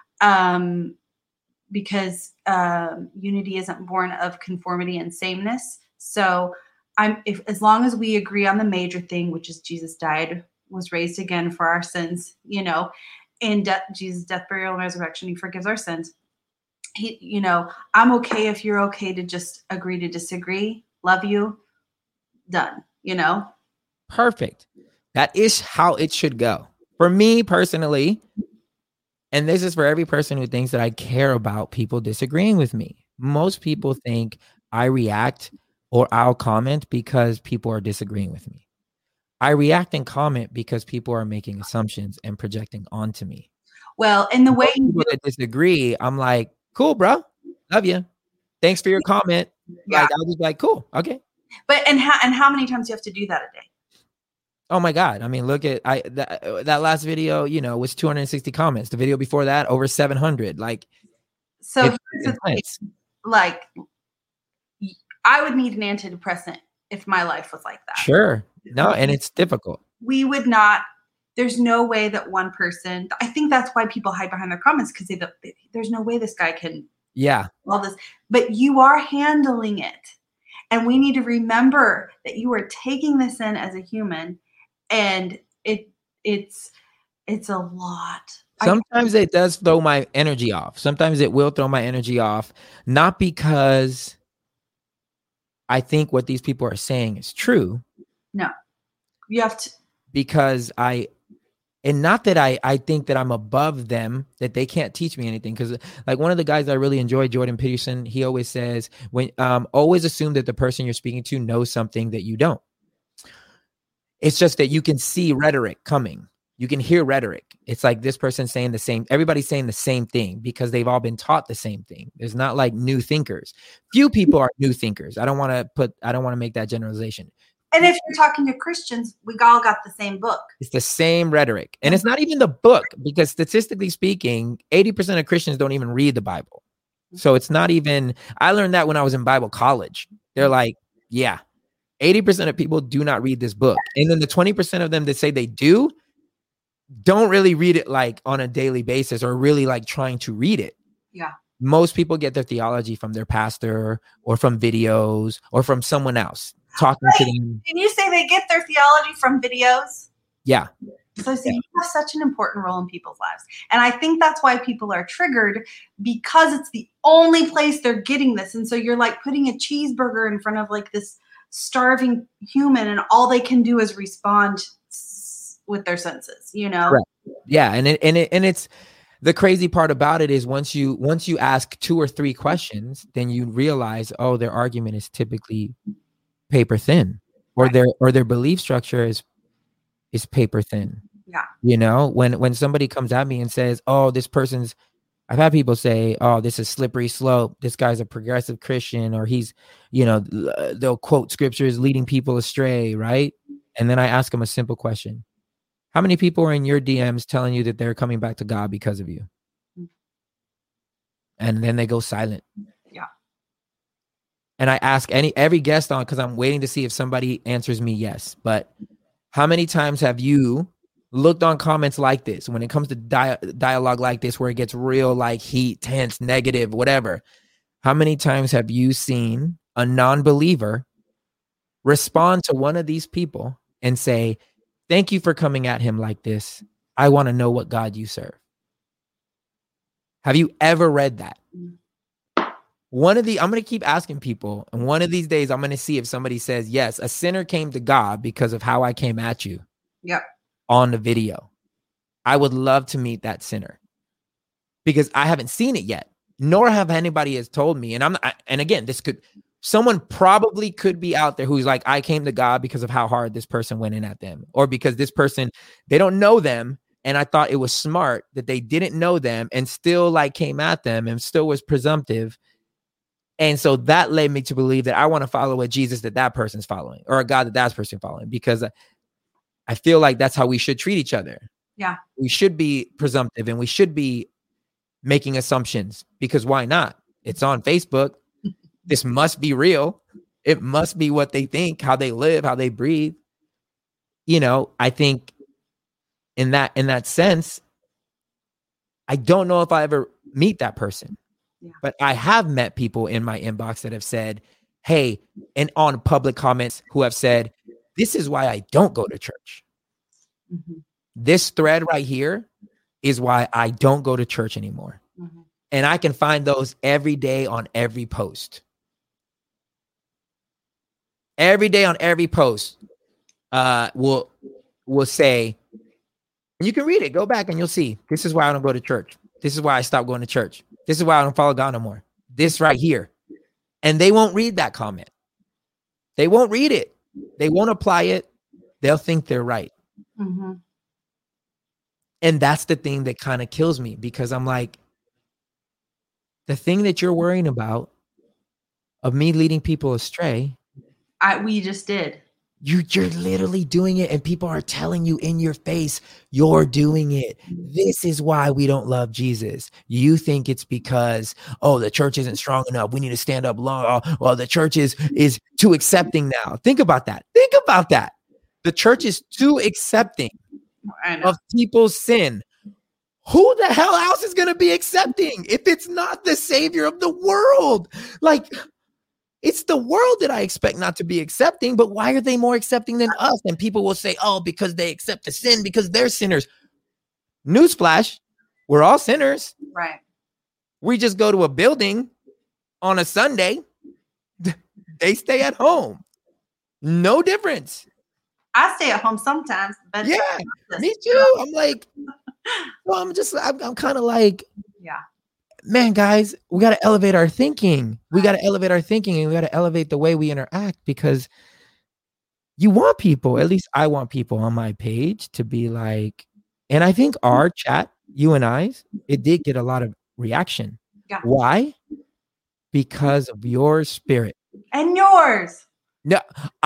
Because unity isn't born of conformity and sameness. So as long as we agree on the major thing, which is Jesus died, was raised again for our sins, in Jesus' death, burial, and resurrection, he forgives our sins. I'm okay if you're okay to just agree to disagree. Love you. Done. Perfect. That is how it should go. For me personally, and this is for every person who thinks that I care about people disagreeing with me. Most people think I react or I'll comment because people are disagreeing with me. I react and comment because people are making assumptions and projecting onto me. Well, in the way people that disagree, I'm like, cool, bro. Love you. Thanks for your comment. Yeah. Like, I'll just be like, cool. Okay. But and how many times do you have to do that a day? Oh my God. I mean, look at that last video, was 260 comments. The video before that, over 700. Like, so like I would need an antidepressant if my life was like that. Sure. No, and it's difficult. We would not. There's no way that one person. I think that's why people hide behind their comments because there's no way this guy can. Yeah. All this, but you are handling it, and we need to remember that you are taking this in as a human, and it's a lot. Sometimes it does throw my energy off. Sometimes it will throw my energy off, not because I think what these people are saying is true. No, you have to. Because not that I think that I'm above them, that they can't teach me anything. Because like one of the guys I really enjoy, Jordan Peterson, he always says, always assume that the person you're speaking to knows something that you don't. It's just that you can see rhetoric coming. You can hear rhetoric. It's like this person saying the same, everybody's saying the same thing because they've all been taught the same thing. There's not like new thinkers. Few people are new thinkers. I don't want to make that generalization. And if you're talking to Christians, we all got the same book. It's the same rhetoric. And it's not even the book because statistically speaking, 80% of Christians don't even read the Bible. So it's not even, I learned that when I was in Bible college. They're like, yeah, 80% of people do not read this book. And then the 20% of them that say they don't really read it like on a daily basis or really like trying to read it. Yeah. Most people get their theology from their pastor or from videos or from someone else talking to them. Can you say they get their theology from videos? Yeah. So you have such an important role in people's lives. And I think that's why people are triggered because it's the only place they're getting this. And so you're like putting a cheeseburger in front of like this starving human and all they can do is respond with their senses, Right. Yeah. And it's the crazy part about it is once you ask 2 or 3 questions, then you realize, oh, their argument is typically paper thin or their belief structure is paper thin. Yeah. You know, when somebody comes at me and says, oh, I've had people say, oh, this is slippery slope. This guy's a progressive Christian, or he's, they'll quote scriptures leading people astray, right? And then I ask them a simple question. How many people are in your DMs telling you that they're coming back to God because of you? And then they go silent. Yeah. And I ask every guest on, because I'm waiting to see if somebody answers me yes. But how many times have you looked on comments like this when it comes to dialogue like this, where it gets real, like heat, tense, negative, whatever? How many times have you seen a non-believer respond to one of these people and say, thank you for coming at him like this. I want to know what God you serve. Have you ever read that? I'm going to keep asking people, and one of these days I'm going to see if somebody says, yes, a sinner came to God because of how I came at you. Yep. On the video. I would love to meet that sinner, because I haven't seen it yet, nor have anybody has told me. And again, someone probably could be out there who's like, I came to God because of how hard this person went in at them, or because this person, they don't know them. And I thought it was smart that they didn't know them and still like came at them and still was presumptive. And so that led me to believe that I want to follow a Jesus that person's following, or a God that person's following, because I feel like that's how we should treat each other. Yeah. We should be presumptive, and we should be making assumptions, because why not? It's on Facebook. This must be real. It must be what they think, how they live, how they breathe. I think in that sense, I don't know if I ever meet that person. Yeah. But I have met people in my inbox that have said, hey, and on public comments who have said, this is why I don't go to church. Mm-hmm. This thread right here is why I don't go to church anymore. Mm-hmm. And I can find those every day on every post. Every day on every post will say, and you can read it, go back and you'll see, this is why I don't go to church. This is why I stopped going to church. This is why I don't follow God no more. This right here. And they won't read that comment. They won't read it. They won't apply it. They'll think they're right. Mm-hmm. And that's the thing that kind of kills me, because I'm like, the thing that you're worrying about of me leading people astray, We just did. You're literally doing it, and people are telling you in your face, you're doing it. This is why we don't love Jesus. You think it's because, the church isn't strong enough. We need to stand up long. Well, the church is too accepting now. Think about that. The church is too accepting of people's sin. Who the hell else is going to be accepting if it's not the savior of the world? Like, it's the world that I expect not to be accepting, but why are they more accepting than us? And people will say, because they accept the sin because they're sinners. Newsflash, we're all sinners. Right. We just go to a building on a Sunday. They stay at home. No difference. I stay at home sometimes. But yeah, me too. I'm like, I'm kind of like, yeah. Man, guys, we got to elevate our thinking. And we got to elevate the way we interact, because you want people, at least I want people on my page to be like, and I think our chat, you and I's, it did get a lot of reaction. Yeah. Why? Because of your spirit. And yours. No,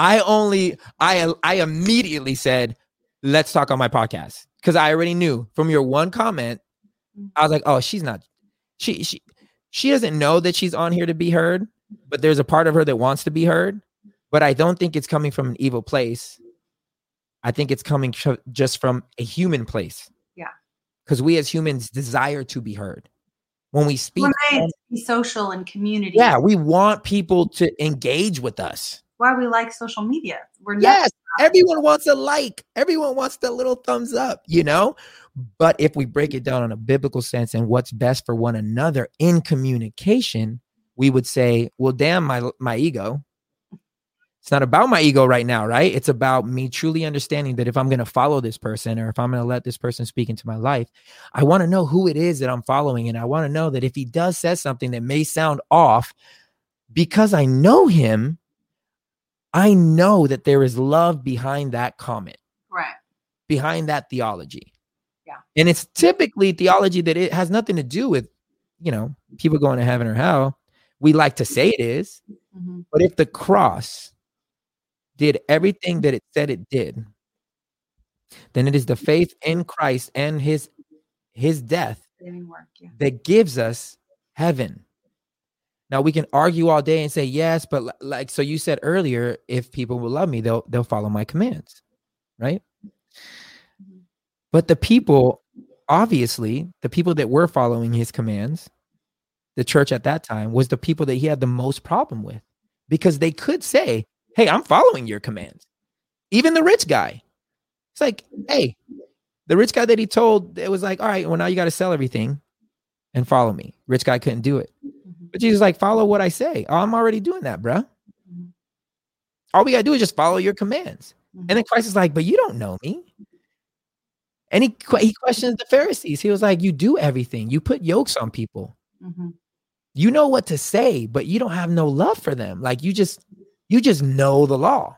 I immediately said, let's talk on my podcast. Because I already knew from your one comment, I was like, she's not. She doesn't know that she's on here to be heard, but there's a part of her that wants to be heard. But I don't think it's coming from an evil place. I think it's coming just from a human place. Yeah. Because we as humans desire to be heard. When we speak, we're made to be social and community. Yeah, we want people to engage with us. Why we like social media? Everyone wants a like. Everyone wants the little thumbs up, But if we break it down in a biblical sense and what's best for one another in communication, we would say, well, damn, my ego. It's not about my ego right now, right? It's about me truly understanding that if I'm going to follow this person, or if I'm going to let this person speak into my life, I want to know who it is that I'm following. And I want to know that if he does say something that may sound off, because I know him, I know that there is love behind that comment. Right. behind that theology. Yeah. And it's typically theology that it has nothing to do with, people going to heaven or hell. We like to say it is, but if the cross did everything that it said it did, then it is the faith in Christ and his death that gives us heaven. Now we can argue all day and say, yes, but so you said earlier, if people will love me, they'll follow my commands, right? But the people, obviously, the people that were following his commands, the church at that time, was the people that he had the most problem with, because they could say, hey, I'm following your commands. Even the rich guy. It's like, hey, the rich guy that he told, it was like, all right, well, now you got to sell everything and follow me. Rich guy couldn't do it. But Jesus like, follow what I say. Oh, I'm already doing that, bro. All we got to do is just follow your commands. And then Christ is like, but you don't know me. And he questions the Pharisees. He was like, you do everything. You put yokes on people. You know what to say, but you don't have no love for them. Like you just know the law.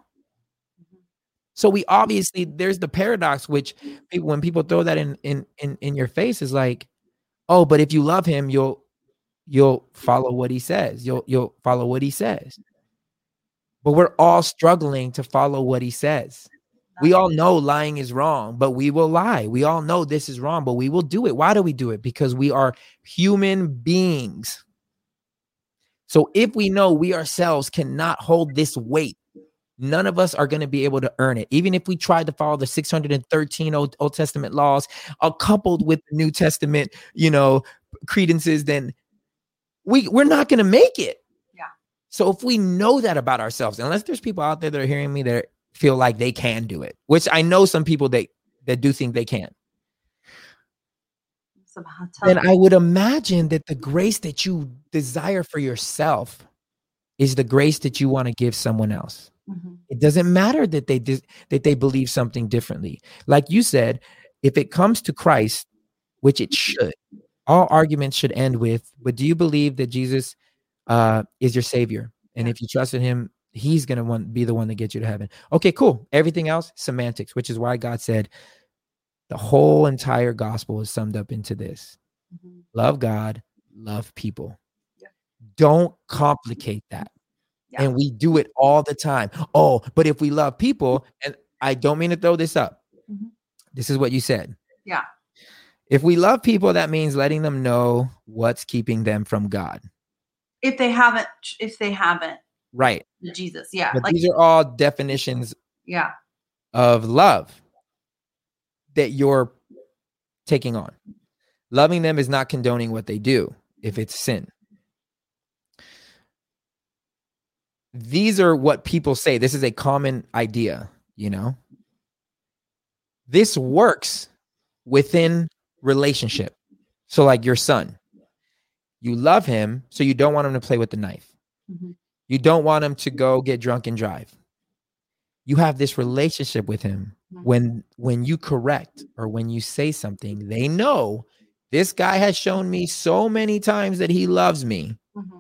So we obviously, there's the paradox, which when people throw that in your face, is like, oh, but if you love him, you'll follow what he says. You'll follow what he says. But we're all struggling to follow what he says. We all know lying is wrong, but we will lie. We all know this is wrong, but we will do it. Why do we do it? Because we are human beings. So if we know we ourselves cannot hold this weight, none of us are going to be able to earn it. Even if we tried to follow the 613 Old Testament laws, coupled with the New Testament, credences, then we're not going to make it. Yeah. So if we know that about ourselves, unless there's people out there that are hearing me that feel like they can do it, which I know some people that do think they can, then I would imagine that the grace that you desire for yourself is the grace that you want to give someone else. It doesn't matter that they believe something differently. Like you said, if it comes to Christ, which it should, all arguments should end with, but do you believe that Jesus is your savior? And if you trust in him, he's going to be the one that gets you to heaven. Okay, cool. Everything else, semantics, which is why God said the whole entire gospel is summed up into this. Love God, love people. Yeah. Don't complicate that. Yeah. And we do it all the time. Oh, but if we love people, and I don't mean to throw this up. This is what you said. Yeah. If we love people, that means letting them know what's keeping them from God. If they haven't, right. Jesus. Yeah. But these are all definitions of love that you're taking on. Loving them is not condoning what they do if it's sin. These are what people say. This is a common idea, This works within relationship. So like your son, you love him, so you don't want him to play with the knife. You don't want him to go get drunk and drive. You have this relationship with him. When you correct or when you say something, they know this guy has shown me so many times that he loves me.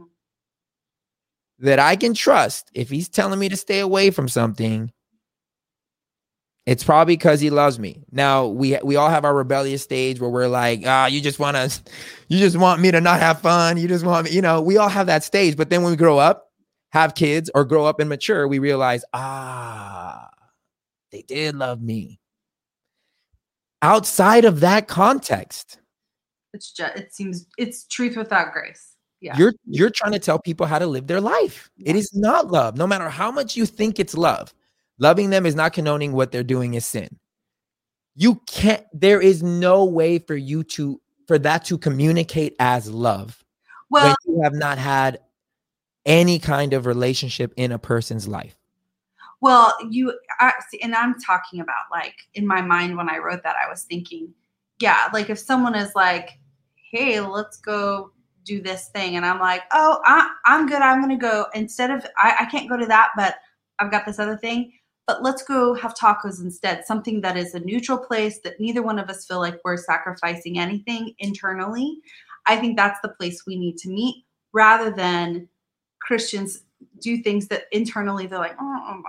That I can trust. If he's telling me to stay away from something, it's probably because he loves me. Now we all have our rebellious stage where we're like, you just want me to not have fun. You just want me, we all have that stage. But then when we grow up, have kids, or grow up and mature, we realize, they did love me. Outside of that context, it's truth without grace. Yeah. You're trying to tell people how to live their life. It is not love. No matter how much you think it's love, loving them is not condoning what they're doing is sin. There is no way for that to communicate as love. Well, when you have not had any kind of relationship in a person's life. Well, and I'm talking about, like, in my mind when I wrote that, I was thinking, like if someone is like, hey, let's go do this thing, and I'm like, oh, I'm good, I'm gonna go, instead of I can't go to that, but I've got this other thing, but let's go have tacos instead, something that is a neutral place that neither one of us feel like we're sacrificing anything internally. I think that's the place we need to meet, rather than Christians do things that internally they're like,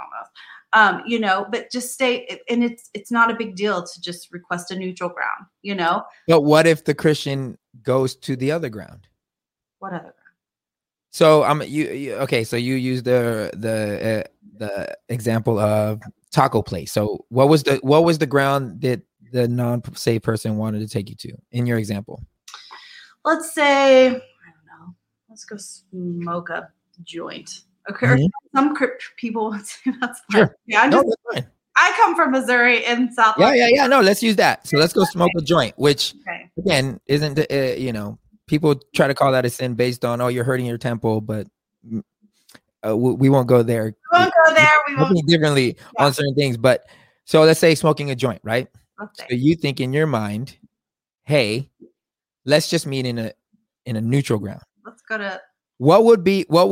but just stay. And it's not a big deal to just request a neutral ground, But what if the Christian goes to the other ground? What other ground? So okay. So you use the example of taco place. So what was the ground that the non-saved person wanted to take you to in your example? Let's say, I don't know. Let's go smoke a joint. Okay. Mm-hmm. Some people would say that's fine. Sure. Yeah, that's fine. I come from Missouri in South. Yeah. No, let's use that. So let's go smoke a joint, which again isn't people try to call that a sin based on you're hurting your temple, but we won't go there. We won't go there. We won't think differently on certain things. But so let's say smoking a joint, right? Okay. So you think in your mind, hey, let's just meet in a neutral ground. Let's go to. What would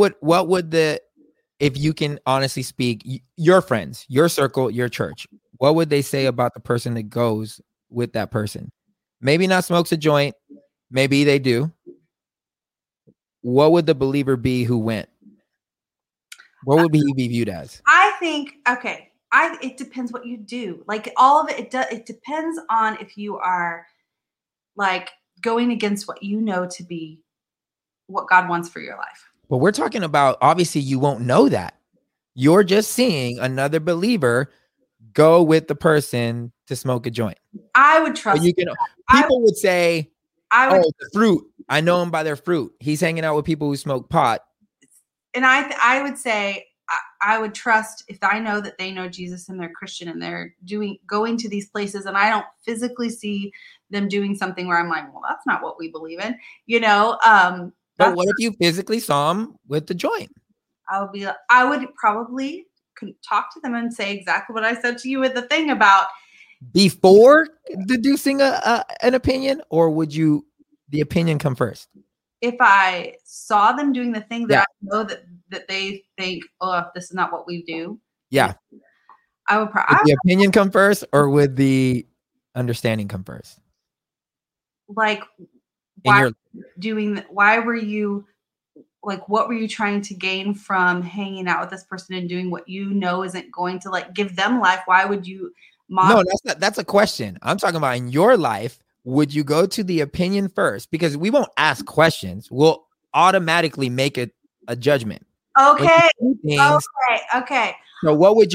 if you can honestly speak, your friends, your circle, your church, what would they say about the person that goes with that person? Maybe not smokes a joint. Maybe they do. What would the believer be who went? What would he be viewed as? I think, it depends what you do. Like all of it, it depends on if you are like going against what you know to be what God wants for your life. Well, we're talking about, obviously you won't know that. You're just seeing another believer go with the person to smoke a joint. I would trust. People would say, the fruit. I know him by their fruit. He's hanging out with people who smoke pot. And I would say, I would trust if I know that they know Jesus and they're Christian and they're going to these places and I don't physically see them doing something where I'm like, well, that's not what we believe in, But what if you physically saw him with the joint? I would probably talk to them and say exactly what I said to you with the thing about before deducing an opinion, or would the opinion come first? If I saw them doing the thing that I know that they think, this is not what we do. Yeah. I would probably. Would the opinion come first, or would the understanding come first? Like, why were you, like, what were you trying to gain from hanging out with this person and doing what you know isn't going to like give them life? Why would you? No, that's a question. I'm talking about in your life. Would you go to the opinion first? Because we won't ask questions. We'll automatically make a judgment. Okay. Okay. So what would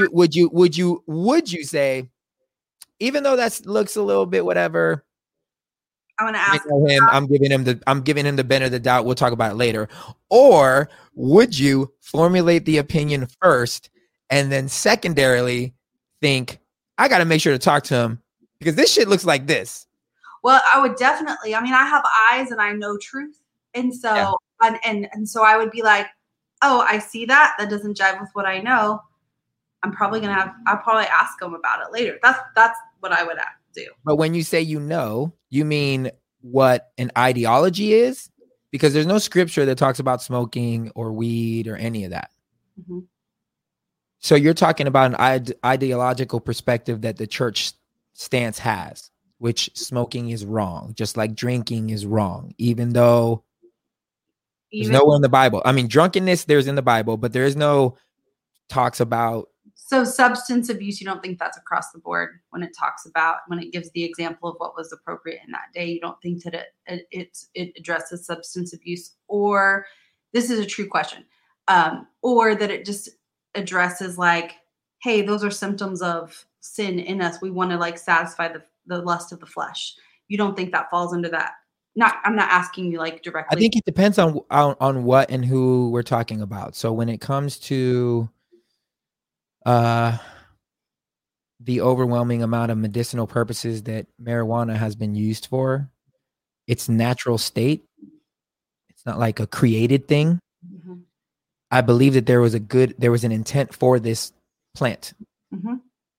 you say, even though that looks a little bit whatever? I want to ask him. I'm giving him the benefit of the doubt. We'll talk about it later. Or would you formulate the opinion first and then secondarily think, I got to make sure to talk to him because this shit looks like this? Well, I would definitely. I mean, I have eyes and I know truth, and so and so I would be like, "Oh, I see that. That doesn't jive with what I know. I'll probably ask them about it later." That's what I would do. But when you say you mean what an ideology is, because there's no scripture that talks about smoking or weed or any of that. Mm-hmm. So you're talking about an ideological perspective that the church stance has, which smoking is wrong, just like drinking is wrong, even though there's nowhere in the Bible. I mean, drunkenness, there's in the Bible, but there is no talks about. So substance abuse, you don't think that's across the board when it gives the example of what was appropriate in that day? You don't think that it addresses substance abuse, or this is a true question, or that it just addresses like, hey, those are symptoms of sin in us. We want to like satisfy the lust of the flesh. You don't think that falls under that? I'm not asking you like directly. I think it depends on what and who we're talking about. So when it comes to the overwhelming amount of medicinal purposes that marijuana has been used for, its natural state, it's not like a created thing. Mm-hmm. I believe that there was an intent for this plant. Mm-hmm.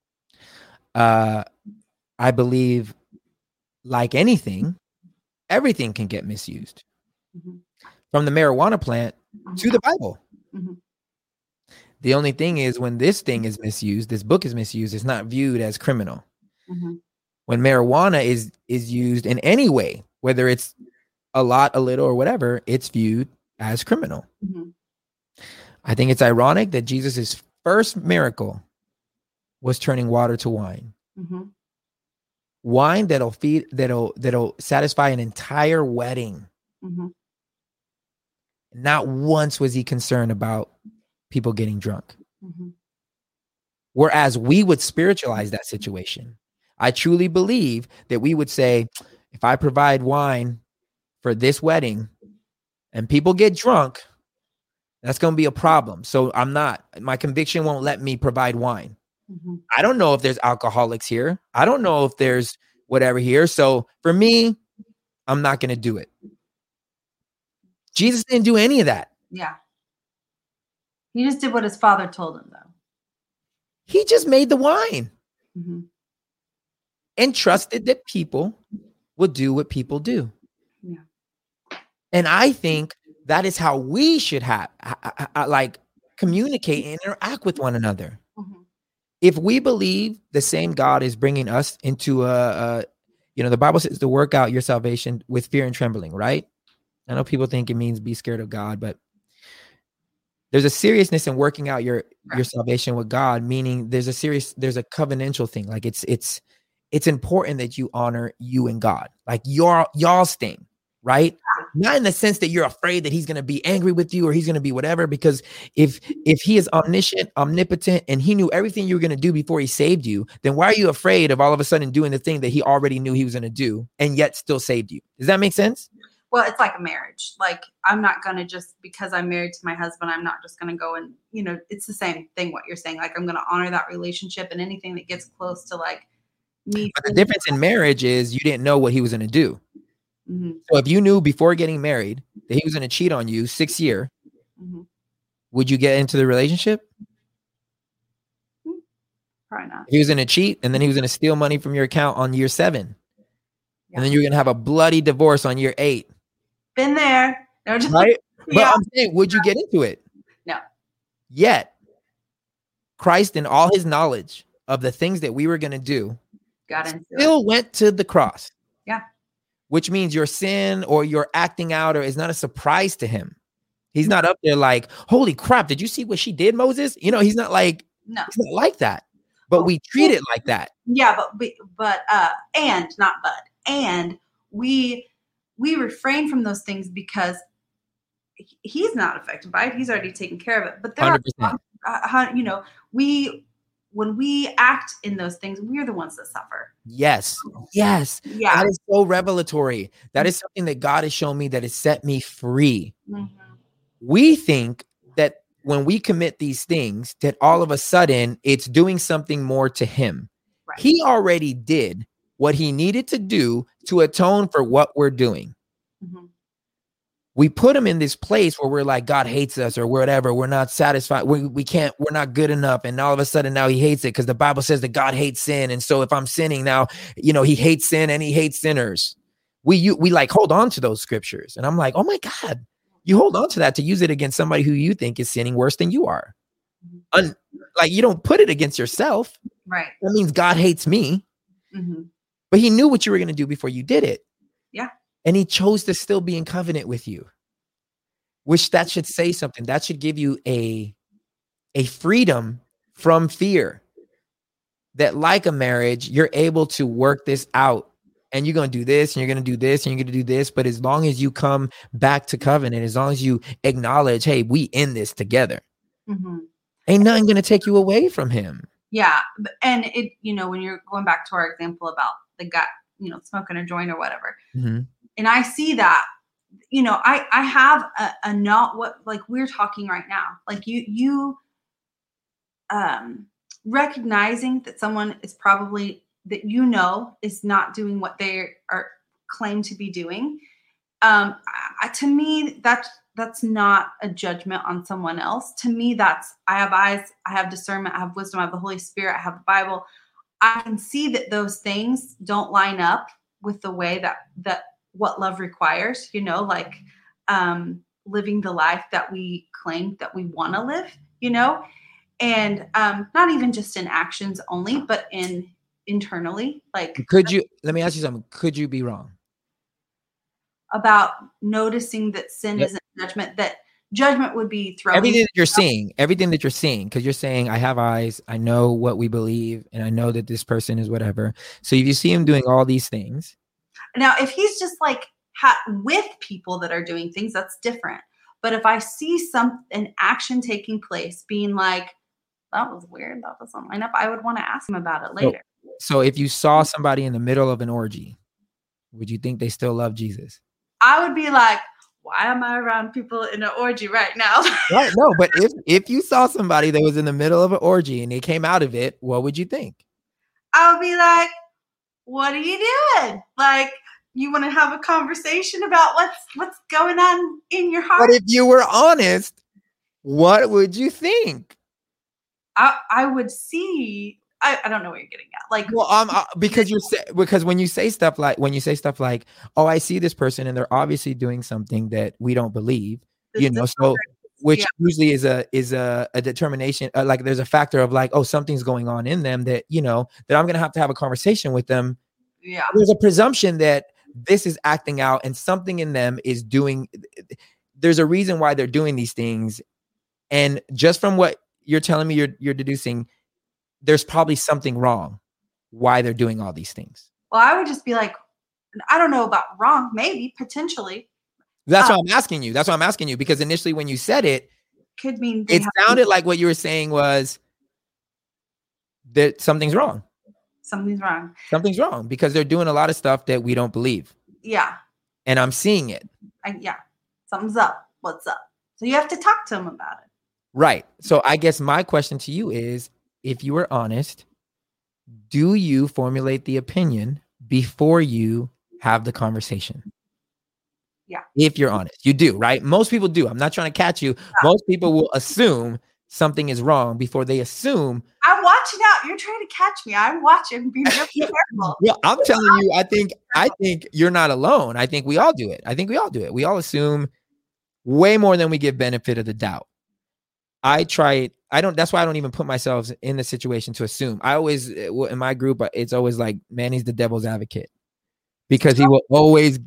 I believe, like anything, everything can get misused. Mm-hmm. From the marijuana plant to the Bible. Mm-hmm. The only thing is when this thing is misused, this book is misused, it's not viewed as criminal. Mm-hmm. When marijuana is used in any way, whether it's a lot, a little, or whatever, it's viewed as criminal. Mm-hmm. I think it's ironic that Jesus' first miracle was turning water to wine. Mm-hmm. Wine that'll satisfy an entire wedding. Mm-hmm. Not once was he concerned about people getting drunk. Mm-hmm. Whereas we would spiritualize that situation. I truly believe that we would say, if I provide wine for this wedding and people get drunk, that's going to be a problem. So my conviction won't let me provide wine. Mm-hmm. I don't know if there's alcoholics here. I don't know if there's whatever here. So for me, I'm not going to do it. Jesus didn't do any of that. Yeah. He just did what his father told him, though. He just made the wine Mm-hmm. and trusted that people would do what people do. Yeah. And I think that is how we should have like communicate and interact with one another. Mm-hmm. If we believe the same God is bringing us into the Bible says to work out your salvation with fear and trembling, right? I know people think it means be scared of God, but there's a seriousness in working out your salvation with God, meaning there's a covenantal thing. Like it's important that you honor you and God, like y'all's thing, right? Not in the sense that you're afraid that he's going to be angry with you or he's going to be whatever, because if he is omniscient, omnipotent, and he knew everything you were going to do before he saved you, then why are you afraid of all of a sudden doing the thing that he already knew he was going to do and yet still saved you? Does that make sense? Well, it's like a marriage. Like, I'm not going to just, because I'm married to my husband, I'm not just going to go and, it's the same thing, what you're saying. Like, I'm going to honor that relationship, and anything that gets close to like me. But the difference in marriage is you didn't know what he was going to do. Mm-hmm. So if you knew before getting married that he was going to cheat on you 6 years, Mm-hmm. would you get into the relationship? Probably not. He was going to cheat, and then he was going to steal money from your account on year 7. And then you're going to have a bloody divorce on year 8. Been there. No, just right? Yeah. But I'm saying, would you get into it? No. Yet, Christ, in all his knowledge of the things that we were going to do, got into still went to the cross. Yeah. Which means your sin or your acting out or is not a surprise to him. He's not up there like, holy crap, did you see what she did, Moses? He's not like, No. he's not like that. But we treat it like that. Yeah, and we refrain from those things because he's not affected by it. He's already taken care of it. But there 100%. When we act in those things, we are the ones that suffer. Yes. Yeah. That is so revelatory. That is something that God has shown me that has set me free. Mm-hmm. We think that when we commit these things, that all of a sudden it's doing something more to him. Right. He already did what he needed to do to atone for what we're doing. Mm-hmm. We put him in this place where we're like, God hates us or whatever. We're not satisfied. We're not good enough. And all of a sudden now he hates it because the Bible says that God hates sin. And so if I'm sinning now, he hates sin and he hates sinners. We like hold on to those scriptures. And I'm like, oh my God, you hold on to that to use it against somebody who you think is sinning worse than you are. Like you don't put it against yourself. Right. That means God hates me. Mm-hmm. But he knew what you were going to do before you did it. Yeah. And he chose to still be in covenant with you, which that should say something. That should give you a freedom from fear that, like a marriage, you're able to work this out and you're going to do this and you're going to do this and you're going to do this. But as long as you come back to covenant, as long as you acknowledge, hey, we in this together, Mm-hmm. ain't nothing going to take you away from him. Yeah. And it, when you're going back to our example about the guy, smoking a joint or whatever. Mm-hmm. And I see that, I have a not what, like we're talking right now, like you recognizing that someone is probably that, is not doing what they are claimed to be doing. To me, that's not a judgment on someone else. To me, I have eyes, I have discernment, I have wisdom, I have the Holy Spirit, I have the Bible. I can see that those things don't line up with the way that what love requires, living the life that we claim that we want to live, and not even just in actions only, but internally. Like, let me ask you something. Could you be wrong? About noticing that sin Yep. isn't judgment, that judgment would be throwing everything that you're seeing, because you're saying, I have eyes, I know what we believe, and I know that this person is whatever. So if you see him doing all these things. Now, if he's just like with people that are doing things, that's different. But if I see an action taking place, being like, that was weird, that doesn't line up, I would want to ask him about it later. So if you saw somebody in the middle of an orgy, would you think they still love Jesus? I would be like, why am I around people in an orgy right now? Right. No, but if you saw somebody that was in the middle of an orgy and they came out of it, what would you think? I would be like, what are you doing? Like, you want to have a conversation about what's going on in your heart? But if you were honest, what would you think? I would see. I don't know what you're getting at. Like, well, because when you say stuff like, oh, I see this person and they're obviously doing something that we don't believe, so which usually is a determination. Like, there's a factor of like, oh, something's going on in them that that I'm gonna have to have a conversation with them. Yeah, there's a presumption that this is acting out and something in them is doing. There's a reason why they're doing these things, and just from what you're telling me, you're deducing there's probably something wrong why they're doing all these things. Well, I would just be like, I don't know about wrong, maybe, potentially. That's why I'm asking you. That's why I'm asking you, because initially when you said it, could mean it sounded like what you were saying was that something's wrong. Something's wrong. Something's wrong because they're doing a lot of stuff that we don't believe. Yeah. And I'm seeing it. Something's up. What's up? So you have to talk to them about it. Right. So I guess my question to you is, if you were honest, do you formulate the opinion before you have the conversation? Yeah. If you're honest, you do, right? Most people do. I'm not trying to catch you. Yeah. Most people will assume something is wrong before they assume. I'm watching out. You're trying to catch me. I'm watching. Be real careful. Well, I'm telling you, I think you're not alone. I think we all do it. We all assume way more than we give benefit of the doubt. That's why I don't even put myself in the situation to assume. I always, in my group, it's always like, man, he's the devil's advocate, because he will always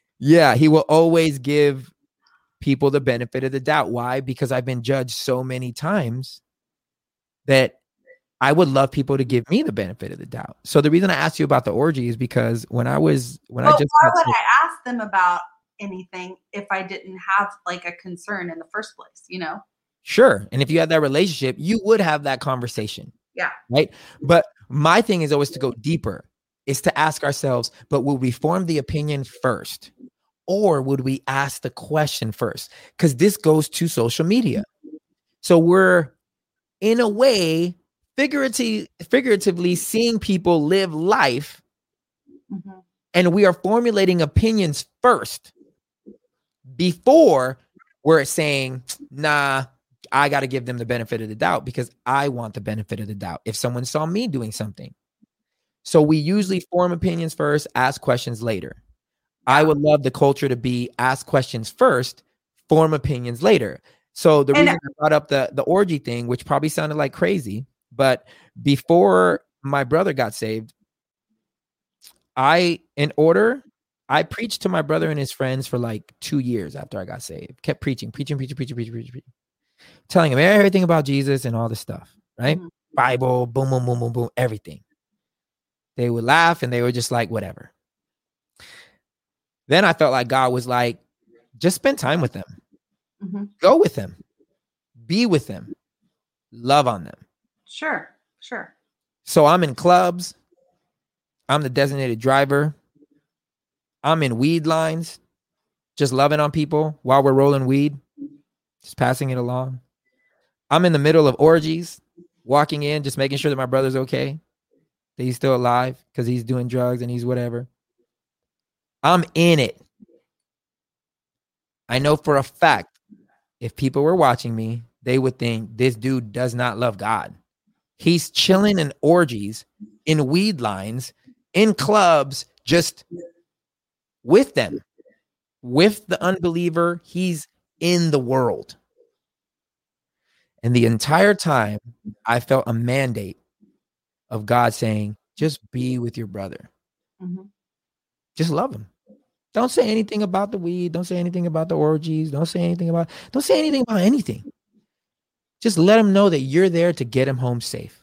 give people the benefit of the doubt. Why? Because I've been judged so many times that I would love people to give me the benefit of the doubt. So the reason I asked you about the orgy is because why would I ask them about anything if I didn't have like a concern in the first place, Sure. And if you had that relationship, you would have that conversation. Yeah. Right. But my thing is always to go deeper, is to ask ourselves, but would we form the opinion first? Or would we ask the question first? Because this goes to social media. So we're, in a way, figuratively seeing people live life. Mm-hmm. And we are formulating opinions first before we're saying, nah, I got to give them the benefit of the doubt because I want the benefit of the doubt if someone saw me doing something. So we usually form opinions first, ask questions later. I would love the culture to be ask questions first, form opinions later. So the reason I brought up the orgy thing, which probably sounded like crazy, but before my brother got saved, I preached to my brother and his friends for like 2 years after I got saved. Kept preaching. Telling him everything about Jesus and all this stuff, right? Mm-hmm. Bible, boom, boom, boom, boom, boom, everything. They would laugh and they were just like, whatever. Then I felt like God was like, just spend time with them. Mm-hmm. Go with them. Be with them. Love on them. Sure. So I'm in clubs. I'm the designated driver. I'm in weed lines, just loving on people while we're rolling weed, just passing it along. I'm in the middle of orgies, walking in, just making sure that my brother's okay, that he's still alive because he's doing drugs and he's whatever. I'm in it. I know for a fact, if people were watching me, they would think this dude does not love God. He's chilling in orgies, in weed lines, in clubs, just with them, with the unbeliever. He's in the world. And the entire time I felt a mandate of God saying, just be with your brother. Mm-hmm. Just love him. Don't say anything about the weed. Don't say anything about the orgies. Don't say anything about anything. Just let them know that you're there to get them home safe.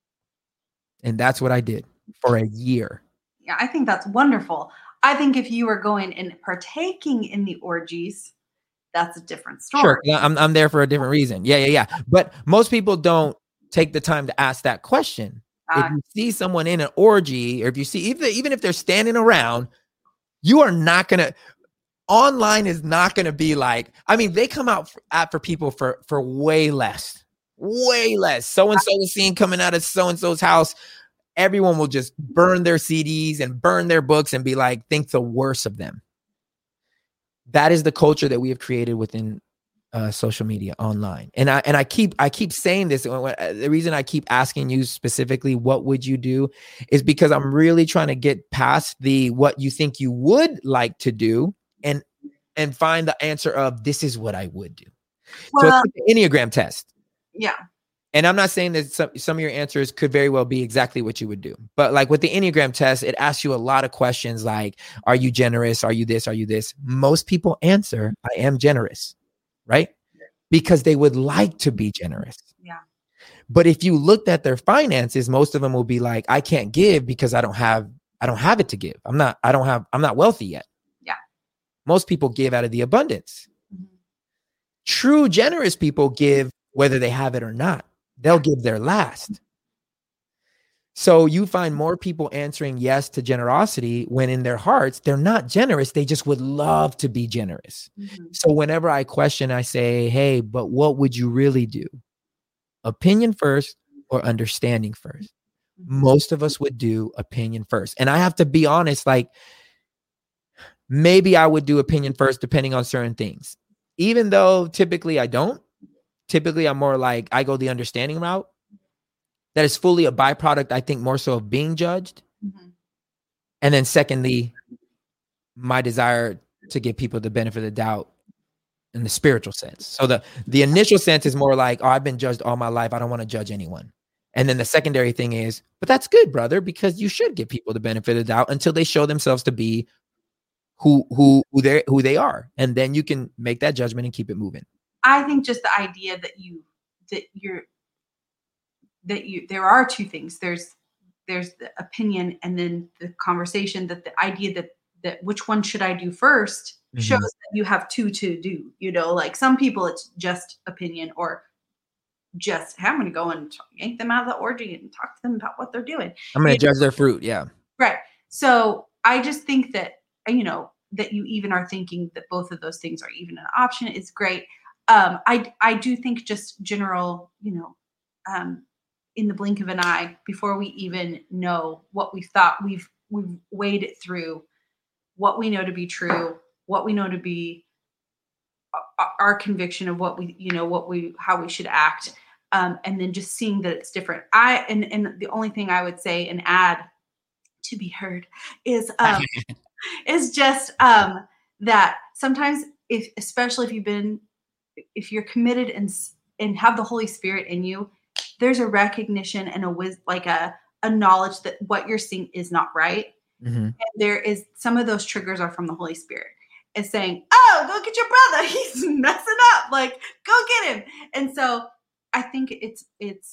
And that's what I did for a year. Yeah, I think that's wonderful. I think if you were going and partaking in the orgies, that's a different story. Sure, I'm there for a different reason. Yeah. But most people don't take the time to ask that question. If you see someone in an orgy, or if you see, even if they're standing around, you are not going to, online is not going to be like, I mean, they come out for people for way less. So-and-so is seen coming out of so-and-so's house. Everyone will just burn their CDs and burn their books and be like, think the worst of them. That is the culture that we have created within social media online. And I keep saying this. The reason I keep asking you specifically, what would you do, is because I'm really trying to get past what you think you would like to do and find the answer of this is what I would do. Well, so it's like the Enneagram test. Yeah. And I'm not saying that some of your answers could very well be exactly what you would do. But like with the Enneagram test, it asks you a lot of questions like, are you generous? Are you this? Are you this? Most people answer, I am generous, right? Because they would like to be generous. Yeah. But if you looked at their finances, most of them will be like, I can't give because I don't have it to give. I'm not wealthy yet. Yeah. Most people give out of the abundance. Mm-hmm. True generous people give whether they have it or not. They'll give their last. So you find more people answering yes to generosity when in their hearts, they're not generous. They just would love to be generous. Mm-hmm. So whenever I question, I say, hey, but what would you really do? Opinion first or understanding first? Mm-hmm. Most of us would do opinion first. And I have to be honest, like maybe I would do opinion first depending on certain things. Even though typically I don't. Typically, I'm more like I go the understanding route. That is fully a byproduct, I think, more so of being judged. Mm-hmm. And then secondly, my desire to give people the benefit of the doubt in the spiritual sense. So the initial sense is more like, oh, I've been judged all my life. I don't want to judge anyone. And then the secondary thing is, but that's good, brother, because you should give people the benefit of the doubt until they show themselves to be who they are. And then you can make that judgment and keep it moving. I think just the idea that there are two things. There's the opinion and then the conversation, that the idea that which one should I do first mm-hmm. shows that you have two to do, like some people it's just opinion or just, hey, I'm going to go and yank them out of the orgy and talk to them about what they're doing. I'm going to judge their fruit. Yeah. Right. So I just think that, that you even are thinking that both of those things are even an option is great. I do think just general, in the blink of an eye, before we even know what we thought, we've weighed it through what we know to be true, what we know to be our conviction of what how we should act. And then just seeing that it's different. And the only thing I would say and add to be heard is just that sometimes especially if you're committed and have the Holy Spirit in you, there's a recognition and a knowledge that what you're seeing is not right. Mm-hmm. And there is some of those triggers are from the Holy Spirit. It's saying, oh, go get your brother. He's messing up. Like, go get him. And so I think it's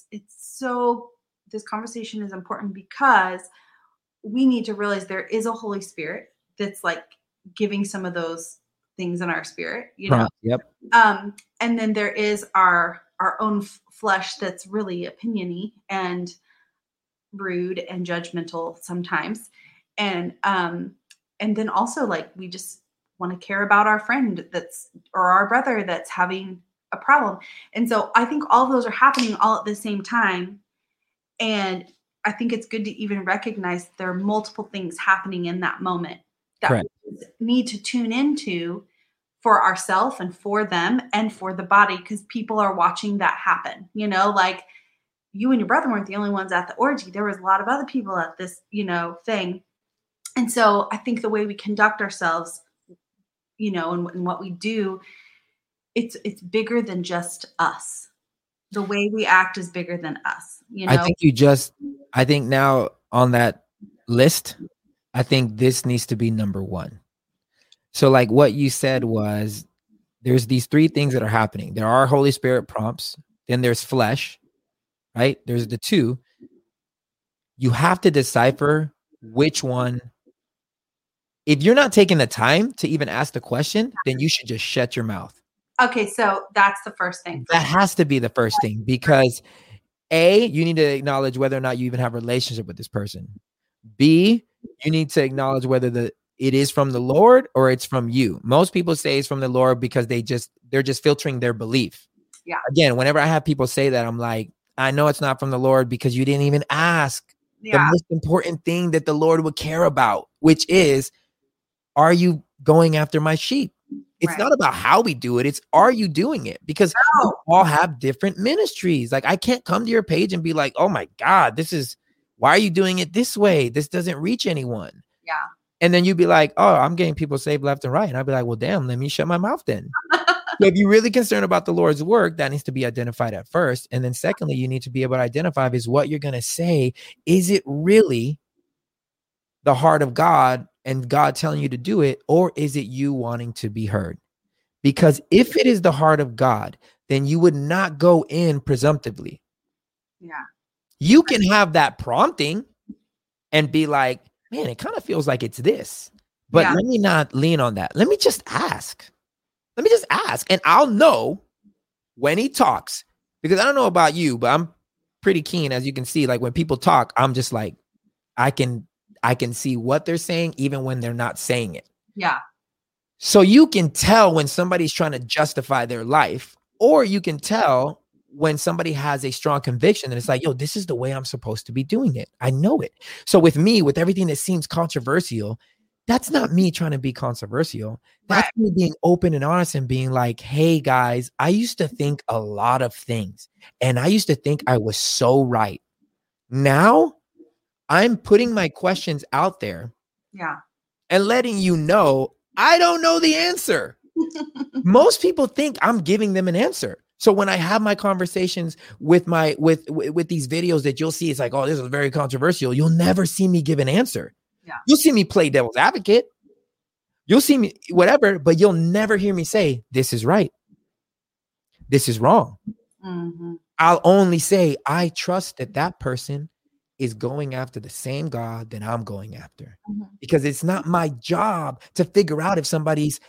so this conversation is important because we need to realize there is a Holy Spirit that's like giving some of those things in our spirit, Yep. And then there is our own flesh that's really opiniony and rude and judgmental sometimes. And then also like, we just want to care about our friend or our brother that's having a problem. And so I think all of those are happening all at the same time. And I think it's good to even recognize there are multiple things happening in that moment that Correct. We need to tune into for ourselves and for them and for the body, because people are watching that happen. Like you and your brother weren't the only ones at the orgy. There was a lot of other people at this, thing. And so I think the way we conduct ourselves, and what we do, it's bigger than just us. The way we act is bigger than us. I think now on that list, I think this needs to be number one. So like what you said was there's these three things that are happening. There are Holy Spirit prompts. Then there's flesh, right? There's the two. You have to decipher which one. If you're not taking the time to even ask the question, then you should just shut your mouth. Okay, so that's the first thing. That has to be the first thing, because A, you need to acknowledge whether or not you even have a relationship with this person. B, you need to acknowledge whether it is from the Lord or it's from you. Most people say it's from the Lord because they're just filtering their belief. Yeah. Again, whenever I have people say that, I'm like, I know it's not from the Lord because you didn't even ask the most important thing that the Lord would care about, which is, are you going after my sheep? It's not about how we do it. It's, are you doing it? Because we all have different ministries. Like, I can't come to your page and be like, oh my God, why are you doing it this way? This doesn't reach anyone. Yeah. And then you'd be like, oh, I'm getting people saved left and right. And I'd be like, well, damn, let me shut my mouth then. So if you're really concerned about the Lord's work, that needs to be identified at first. And then secondly, you need to be able to identify is what you're going to say. Is it really the heart of God and God telling you to do it? Or is it you wanting to be heard? Because if it is the heart of God, then you would not go in presumptively. Yeah. You can have that prompting and be like, man, it kind of feels like it's this, but let me not lean on that. Let me just ask. And I'll know when he talks, because I don't know about you, but I'm pretty keen, as you can see, like when people talk, I'm just like, I can see what they're saying, even when they're not saying it. Yeah. So you can tell when somebody's trying to justify their life, or you can tell when somebody has a strong conviction and it's like, yo, this is the way I'm supposed to be doing it. I know it. So with me, with everything that seems controversial, that's not me trying to be controversial. That's me being open and honest and being like, hey guys, I used to think a lot of things and I used to think I was so right. Now I'm putting my questions out there and letting you know, I don't know the answer. Most people think I'm giving them an answer. So when I have my conversations with these videos that you'll see, it's like, oh, this is very controversial. You'll never see me give an answer. Yeah. You'll see me play devil's advocate. You'll see me whatever, but you'll never hear me say, this is right. This is wrong. Mm-hmm. I'll only say, I trust that person is going after the same God that I'm going after. Mm-hmm. Because it's not my job to figure out if somebody's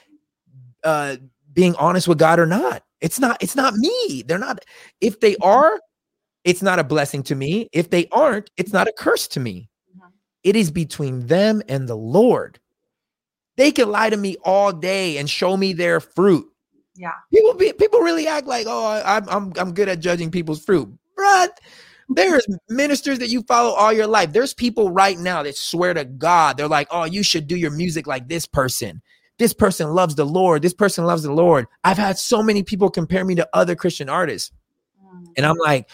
being honest with God or not. It's not me. They're not. If they are, it's not a blessing to me. If they aren't, it's not a curse to me. Mm-hmm. It is between them and the Lord. They can lie to me all day and show me their fruit. Yeah. People really act like, oh, I'm good at judging people's fruit. But there's ministers that you follow all your life. There's people right now that swear to God. They're like, oh, you should do your music like this person. This person loves the Lord. This person loves the Lord. I've had so many people compare me to other Christian artists. And I'm like,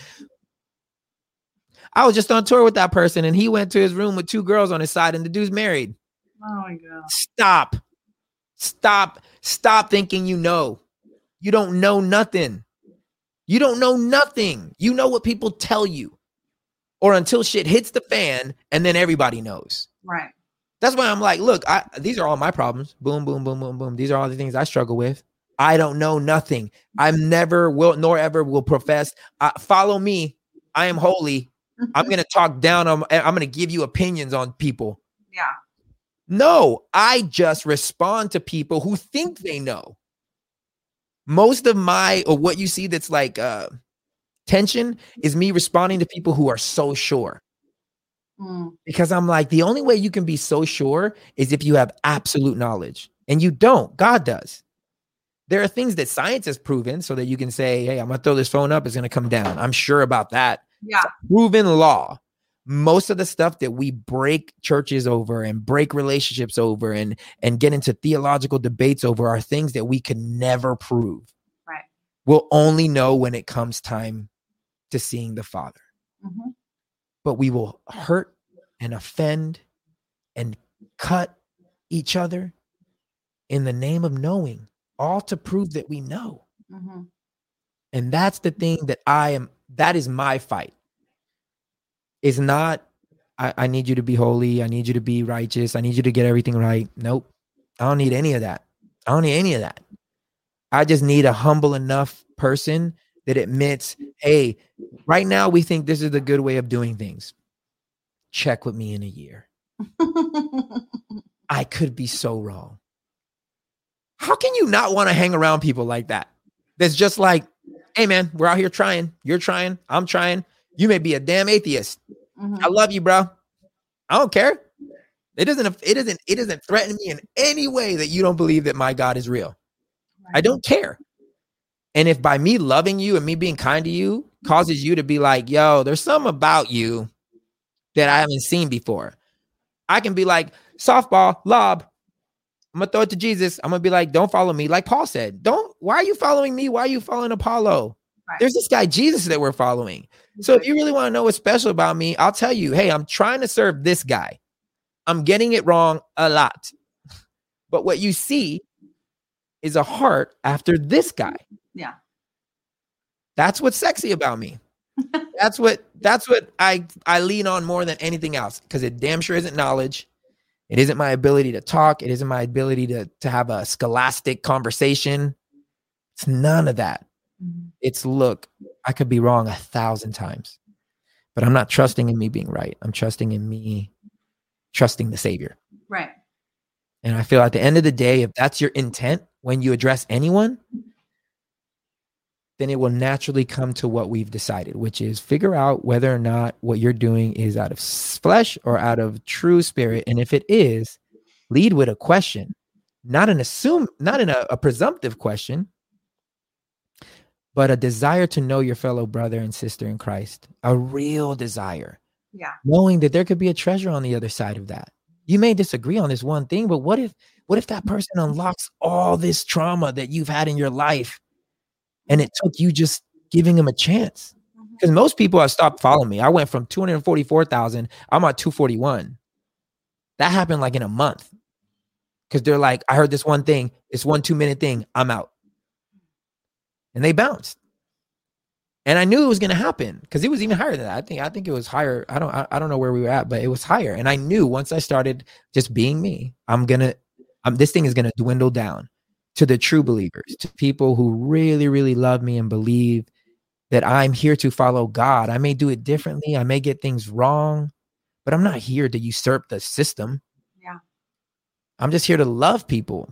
I was just on tour with that person and he went to his room with 2 girls on his side and the dude's married. Oh my God. Stop thinking you know. You don't know nothing. You don't know nothing. You know what people tell you. Or until shit hits the fan and then everybody knows. Right. That's why I'm like, look, these are all my problems. Boom, boom, boom, boom, boom. These are all the things I struggle with. I don't know nothing. I never will, nor ever will profess. Follow me. I am holy. I'm going to talk down. I'm going to give you opinions on people. Yeah. No, I just respond to people who think they know. Most of what you see that's like tension is me responding to people who are so sure. Because I'm like, the only way you can be so sure is if you have absolute knowledge. And you don't. God does. There are things that science has proven so that you can say, hey, I'm going to throw this phone up. It's going to come down. I'm sure about that. Yeah. Proven law. Most of the stuff that we break churches over and break relationships over and get into theological debates over are things that we can never prove. Right. We'll only know when it comes time to seeing the Father. Mm-hmm. But we will hurt and offend and cut each other in the name of knowing, all to prove that we know. Mm-hmm. And that's the thing that is my fight. It's not, I need you to be holy. I need you to be righteous. I need you to get everything right. Nope. I don't need any of that. I don't need any of that. I just need a humble enough person that admits, hey, right now we think this is the good way of doing things. Check with me in a year. I could be so wrong. How can you not want to hang around people like that? That's just like, hey man, we're out here trying. You're trying. I'm trying. You may be a damn atheist. I love you, bro. I don't care. It doesn't threaten me in any way that you don't believe that my God is real. I don't care. And if by me loving you and me being kind to you causes you to be like, yo, there's something about you that I haven't seen before, I can be like, softball, lob. I'm going to throw it to Jesus. I'm going to be like, don't follow me. Like Paul said, why are you following me? Why are you following Apollo? Right. There's this guy, Jesus, that we're following. So if you really want to know what's special about me, I'll tell you, hey, I'm trying to serve this guy. I'm getting it wrong a lot. But what you see is a heart after this guy. Yeah. That's what's sexy about me. That's what I lean on more than anything else, because it damn sure isn't knowledge. It isn't my ability to talk. It isn't my ability to have a scholastic conversation. It's none of that. It's, look, I could be wrong 1,000 times, but I'm not trusting in me being right. I'm trusting in me trusting the Savior. Right. And I feel at the end of the day, if that's your intent when you address anyone, then it will naturally come to what we've decided, which is figure out whether or not what you're doing is out of flesh or out of true spirit. And if it is, lead with a question, not in a presumptive question, but a desire to know your fellow brother and sister in Christ, a real desire. Yeah. Knowing that there could be a treasure on the other side of that. You may disagree on this one thing, but what if that person unlocks all this trauma that you've had in your life, and it took you just giving them a chance? Because most people have stopped following me. I went from 244,000. I'm at 241. That happened like in a month. Because they're like, I heard this one thing. It's 1 2-minute thing. I'm out. And they bounced. And I knew it was going to happen because it was even higher than that. I think it was higher. I don't know where we were at, but it was higher. And I knew once I started just being me, this thing is going to dwindle down to the true believers, to people who really, really love me and believe that I'm here to follow God. I may do it differently. I may get things wrong, but I'm not here to usurp the system. Yeah. I'm just here to love people.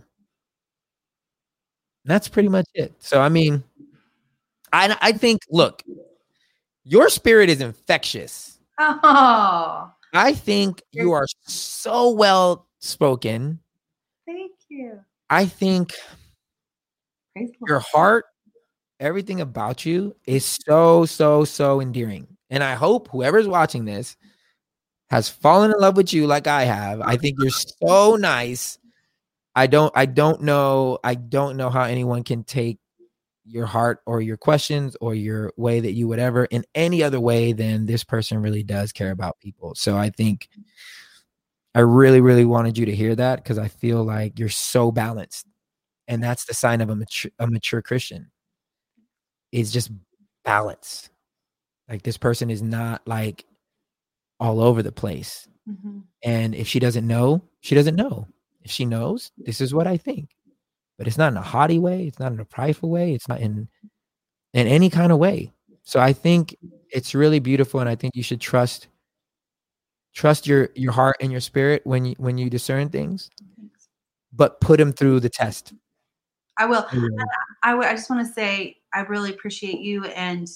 And that's pretty much it. So, I mean, I think, look, your spirit is infectious. Oh, I think you are so well spoken. thank you. I think Praise the your Lord. heart, everything about you is so, so, so endearing. And I hope whoever's watching this has fallen in love with you like I have. I think you're so nice. I don't know how anyone can take your heart or your questions or your way that you would ever in any other way than this person really does care about people. So I think I really, really wanted you to hear that, because I feel like you're so balanced, and that's the sign of a mature Christian, is just balance. Like, this person is not like all over the place. Mm-hmm. And if she doesn't know, she doesn't know. If she knows, this is what I think. But it's not in a haughty way. It's not in a prideful way. It's not in any kind of way. So I think it's really beautiful, and I think you should trust your heart and your spirit when you discern things, but put them through the test. I will. I just want to say I really appreciate you, and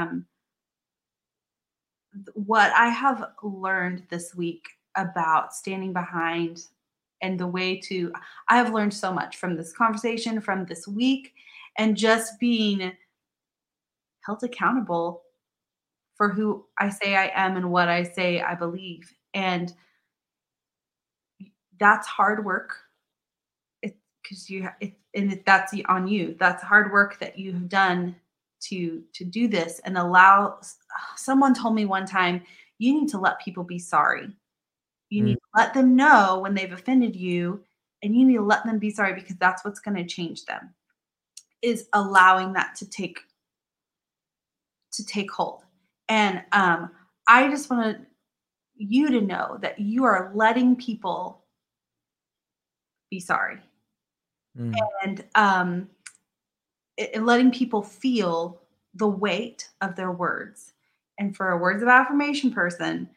what I have learned this week about standing behind. And the way I have learned so much from this conversation, from this week, and just being held accountable for who I say I am and what I say I believe. And that's hard work. That's on you. That's hard work that you have done to do this and allow. Someone told me one time, you need to let people be sorry. You need to let them know when they've offended you, and you need to let them be sorry, because that's what's going to change them, is allowing that to take hold. And I just want you to know that you are letting people be sorry. Mm. and letting people feel the weight of their words. And for a words of affirmation person,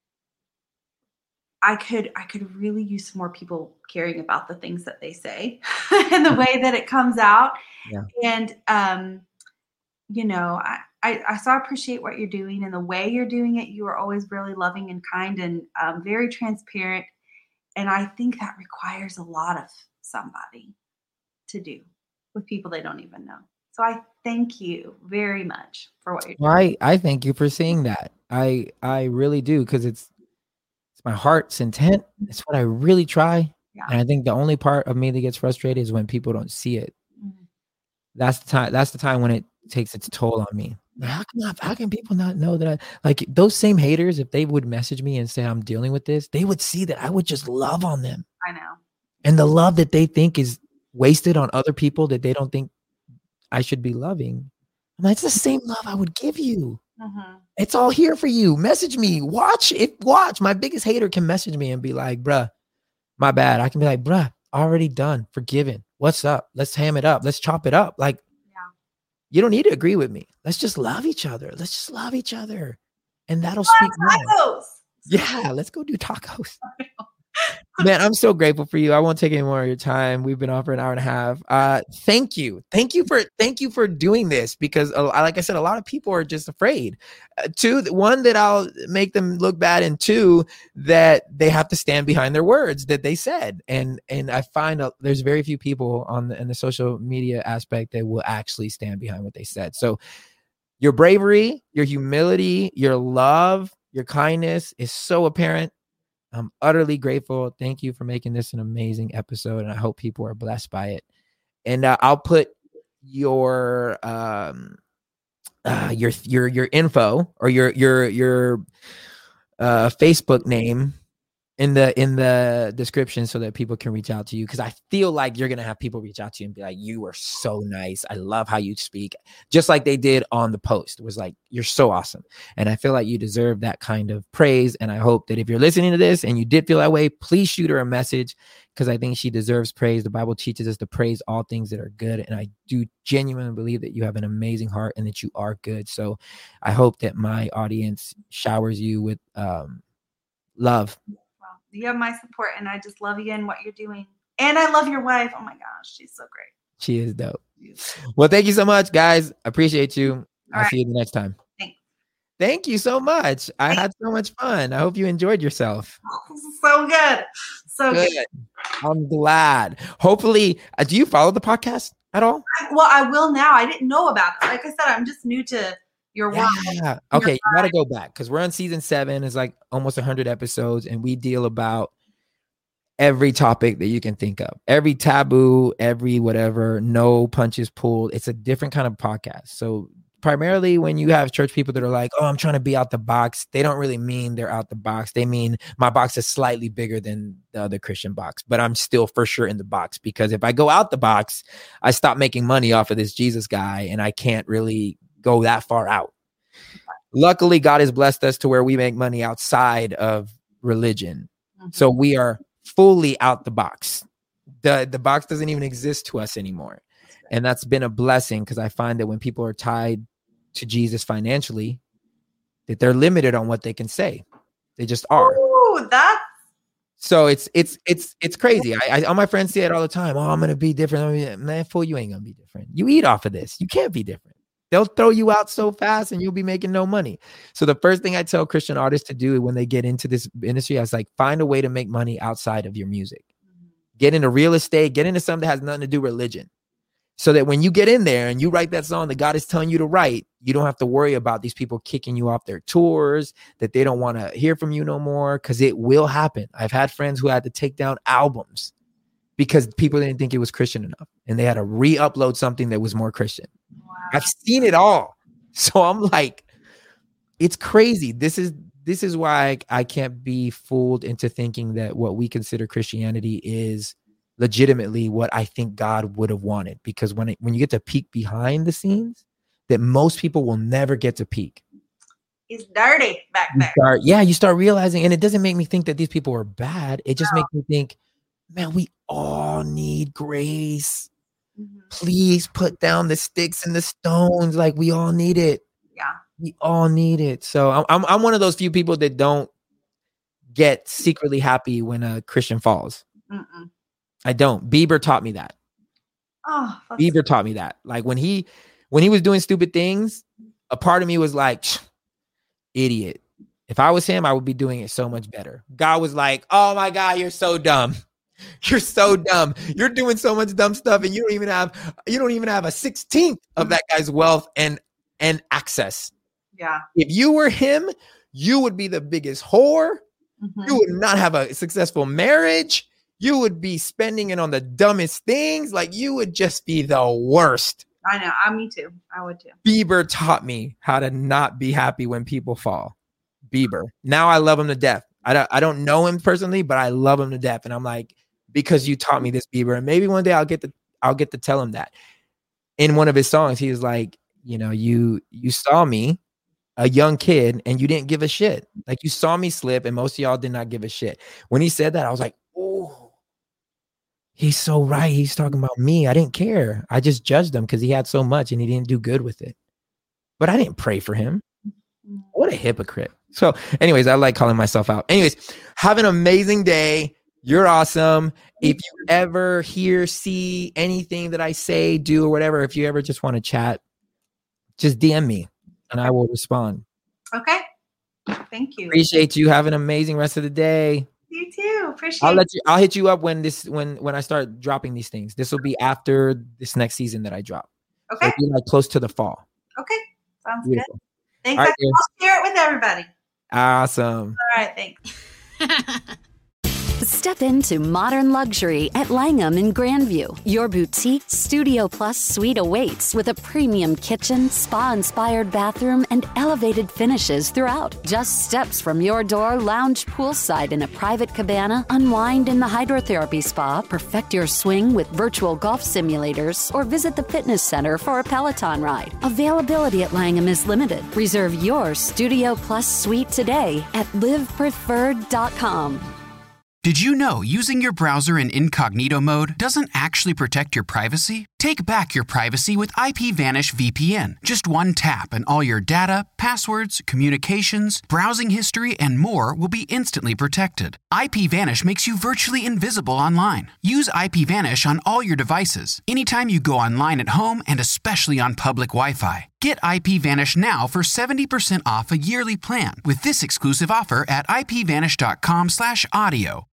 I could really use some more people caring about the things that they say and the way that it comes out. Yeah. And you know, I so appreciate what you're doing and the way you're doing it. You are always really loving and kind and very transparent. And I think that requires a lot of somebody to do with people they don't even know. So I thank you very much for what you're doing. I thank you for saying that. I really do, because it's my heart's intent. It's what I really try. Yeah. And I think the only part of me that gets frustrated is when people don't see it. Mhm. That's the time when it takes its toll on me. Like, how can people not know that like those same haters, if they would message me and say I'm dealing with this, they would see that I would just love on them. I know. And the love that they think is wasted on other people that they don't think I should be loving, I'm like, it's the same love I would give you. Mm-hmm. It's all here for you. Message me. Watch. My biggest hater can message me and be like, bruh, my bad. I can be like, bruh, already done. Forgiven. What's up? Let's ham it up. Let's chop it up. Like, you don't need to agree with me. Let's just love each other. Let's just love each other. And that'll speak more. Tacos. Yeah, let's go do tacos. Man, I'm so grateful for you. I won't take any more of your time. We've been on for an hour and a half. Thank you for doing this, because like I said, a lot of people are just afraid. Two, one, that I'll make them look bad, and two, that they have to stand behind their words that they said. And I find there's very few people in the social media aspect that will actually stand behind what they said. So your bravery, your humility, your love, your kindness is so apparent. I'm utterly grateful. Thank you for making this an amazing episode, and I hope people are blessed by it. And I'll put your info or your Facebook name in the description so that people can reach out to you, because I feel like you're gonna have people reach out to you and be like, you are so nice. I love how you speak, just like they did on the post. It was like, you're so awesome. And I feel like you deserve that kind of praise. And I hope that if you're listening to this and you did feel that way, please shoot her a message, because I think she deserves praise. The Bible teaches us to praise all things that are good. And I do genuinely believe that you have an amazing heart and that you are good. So I hope that my audience showers you with love. You have my support, and I just love you and what you're doing. And I love your wife. Oh my gosh, she's so great. She is dope. Well, thank you so much, guys. Appreciate you. I'll see you the next time. Thanks. Thank you so much. I had so much fun. I hope you enjoyed yourself. So good. So good. I'm glad. Hopefully, do you follow the podcast at all? Well, I will now. I didn't know about it. Like I said, I'm just new to your world. Yeah. Okay, you got to go back, because we're on season 7. It's like almost 100 episodes, and we deal about every topic that you can think of, every taboo, every whatever, no punches pulled. It's a different kind of podcast. So primarily when you have church people that are like, oh, I'm trying to be out the box, they don't really mean they're out the box. They mean my box is slightly bigger than the other Christian box, but I'm still for sure in the box, because if I go out the box, I stop making money off of this Jesus guy, and I can't really go that far out. Luckily, God has blessed us to where we make money outside of religion. Mm-hmm. So we are fully out the box. The box doesn't even exist to us anymore. And that's been a blessing, because I find that when people are tied to Jesus financially, that they're limited on what they can say. They just are. Ooh, so it's crazy. All my friends say it all the time. Oh, I'm going to be different. Man, fool, you ain't going to be different. You eat off of this. You can't be different. They'll throw you out so fast and you'll be making no money. So the first thing I tell Christian artists to do when they get into this industry, I was like, find a way to make money outside of your music. Get into real estate, get into something that has nothing to do with religion. So that when you get in there and you write that song that God is telling you to write, you don't have to worry about these people kicking you off their tours, that they don't want to hear from you no more, because it will happen. I've had friends who had to take down albums because people didn't think it was Christian enough, and they had to re-upload something that was more Christian. Wow. I've seen it all. So I'm like, it's crazy. This is why I can't be fooled into thinking that what we consider Christianity is legitimately what I think God would have wanted. Because when you get to peek behind the scenes, that most people will never get to peek. It's dirty back there. You start realizing, and it doesn't make me think that these people are bad. It just makes me think man, we all need grace. Mhm. Please put down the sticks and the stones. Like, we all need it. Yeah. We all need it. So I'm one of those few people that don't get secretly happy when a Christian falls. Mm-mm. I don't. Bieber taught me that. Oh, that's Bieber taught me that. Like, when he was doing stupid things, a part of me was like, idiot. If I was him, I would be doing it so much better. God was like, oh my God, you're so dumb. You're so dumb. You're doing so much dumb stuff, and you don't even have a 16th of that guy's wealth and access. yeah. If you were him, you would be the biggest whore. Mhm. You would not have a successful marriage. You would be spending it on the dumbest things. Like, you would just be the worst. I know. Me too. I would too. Bieber taught me how to not be happy when people fall. Bieber. Now I love him to death. I don't know him personally, but I love him to death. And I'm like, because you taught me this, Bieber. And maybe one day I'll get to tell him that. In one of his songs, he was like, you saw me, a young kid, and you didn't give a shit. Like, you saw me slip, and most of y'all did not give a shit. When he said that, I was like, oh, he's so right. He's talking about me. I didn't care. I just judged him because he had so much and he didn't do good with it. But I didn't pray for him. What a hypocrite. So anyways, I like calling myself out. Anyways, have an amazing day. You're awesome. If you ever see anything that I say, do, or whatever, if you ever just want to chat, just DM me and I will respond. Okay. Thank you. Appreciate you. Have an amazing rest of the day. You too. Appreciate I'll hit you up when I start dropping these things. This will be after this next season that I drop. Okay. So it'll be like close to the fall. Okay. Sounds Beautiful. good. Thanks. All right, I'll share it with everybody. Awesome. All right. Thanks. Step into modern luxury at Langham in Grandview. Your boutique Studio Plus suite awaits with a premium kitchen, spa-inspired bathroom, and elevated finishes throughout. Just steps from your door, lounge poolside in a private cabana, unwind in the hydrotherapy spa, perfect your swing with virtual golf simulators, or visit the fitness center for a Peloton ride. Availability at Langham is limited. Reserve your Studio Plus suite today at livepreferred.com. Did you know using your browser in incognito mode doesn't actually protect your privacy? Take back your privacy with IPVanish VPN. Just one tap and all your data, passwords, communications, browsing history, and more will be instantly protected. IPVanish makes you virtually invisible online. Use IPVanish on all your devices, anytime you go online at home, and especially on public Wi-Fi. Get IPVanish now for 70% off a yearly plan with this exclusive offer at ipvanish.com/audio.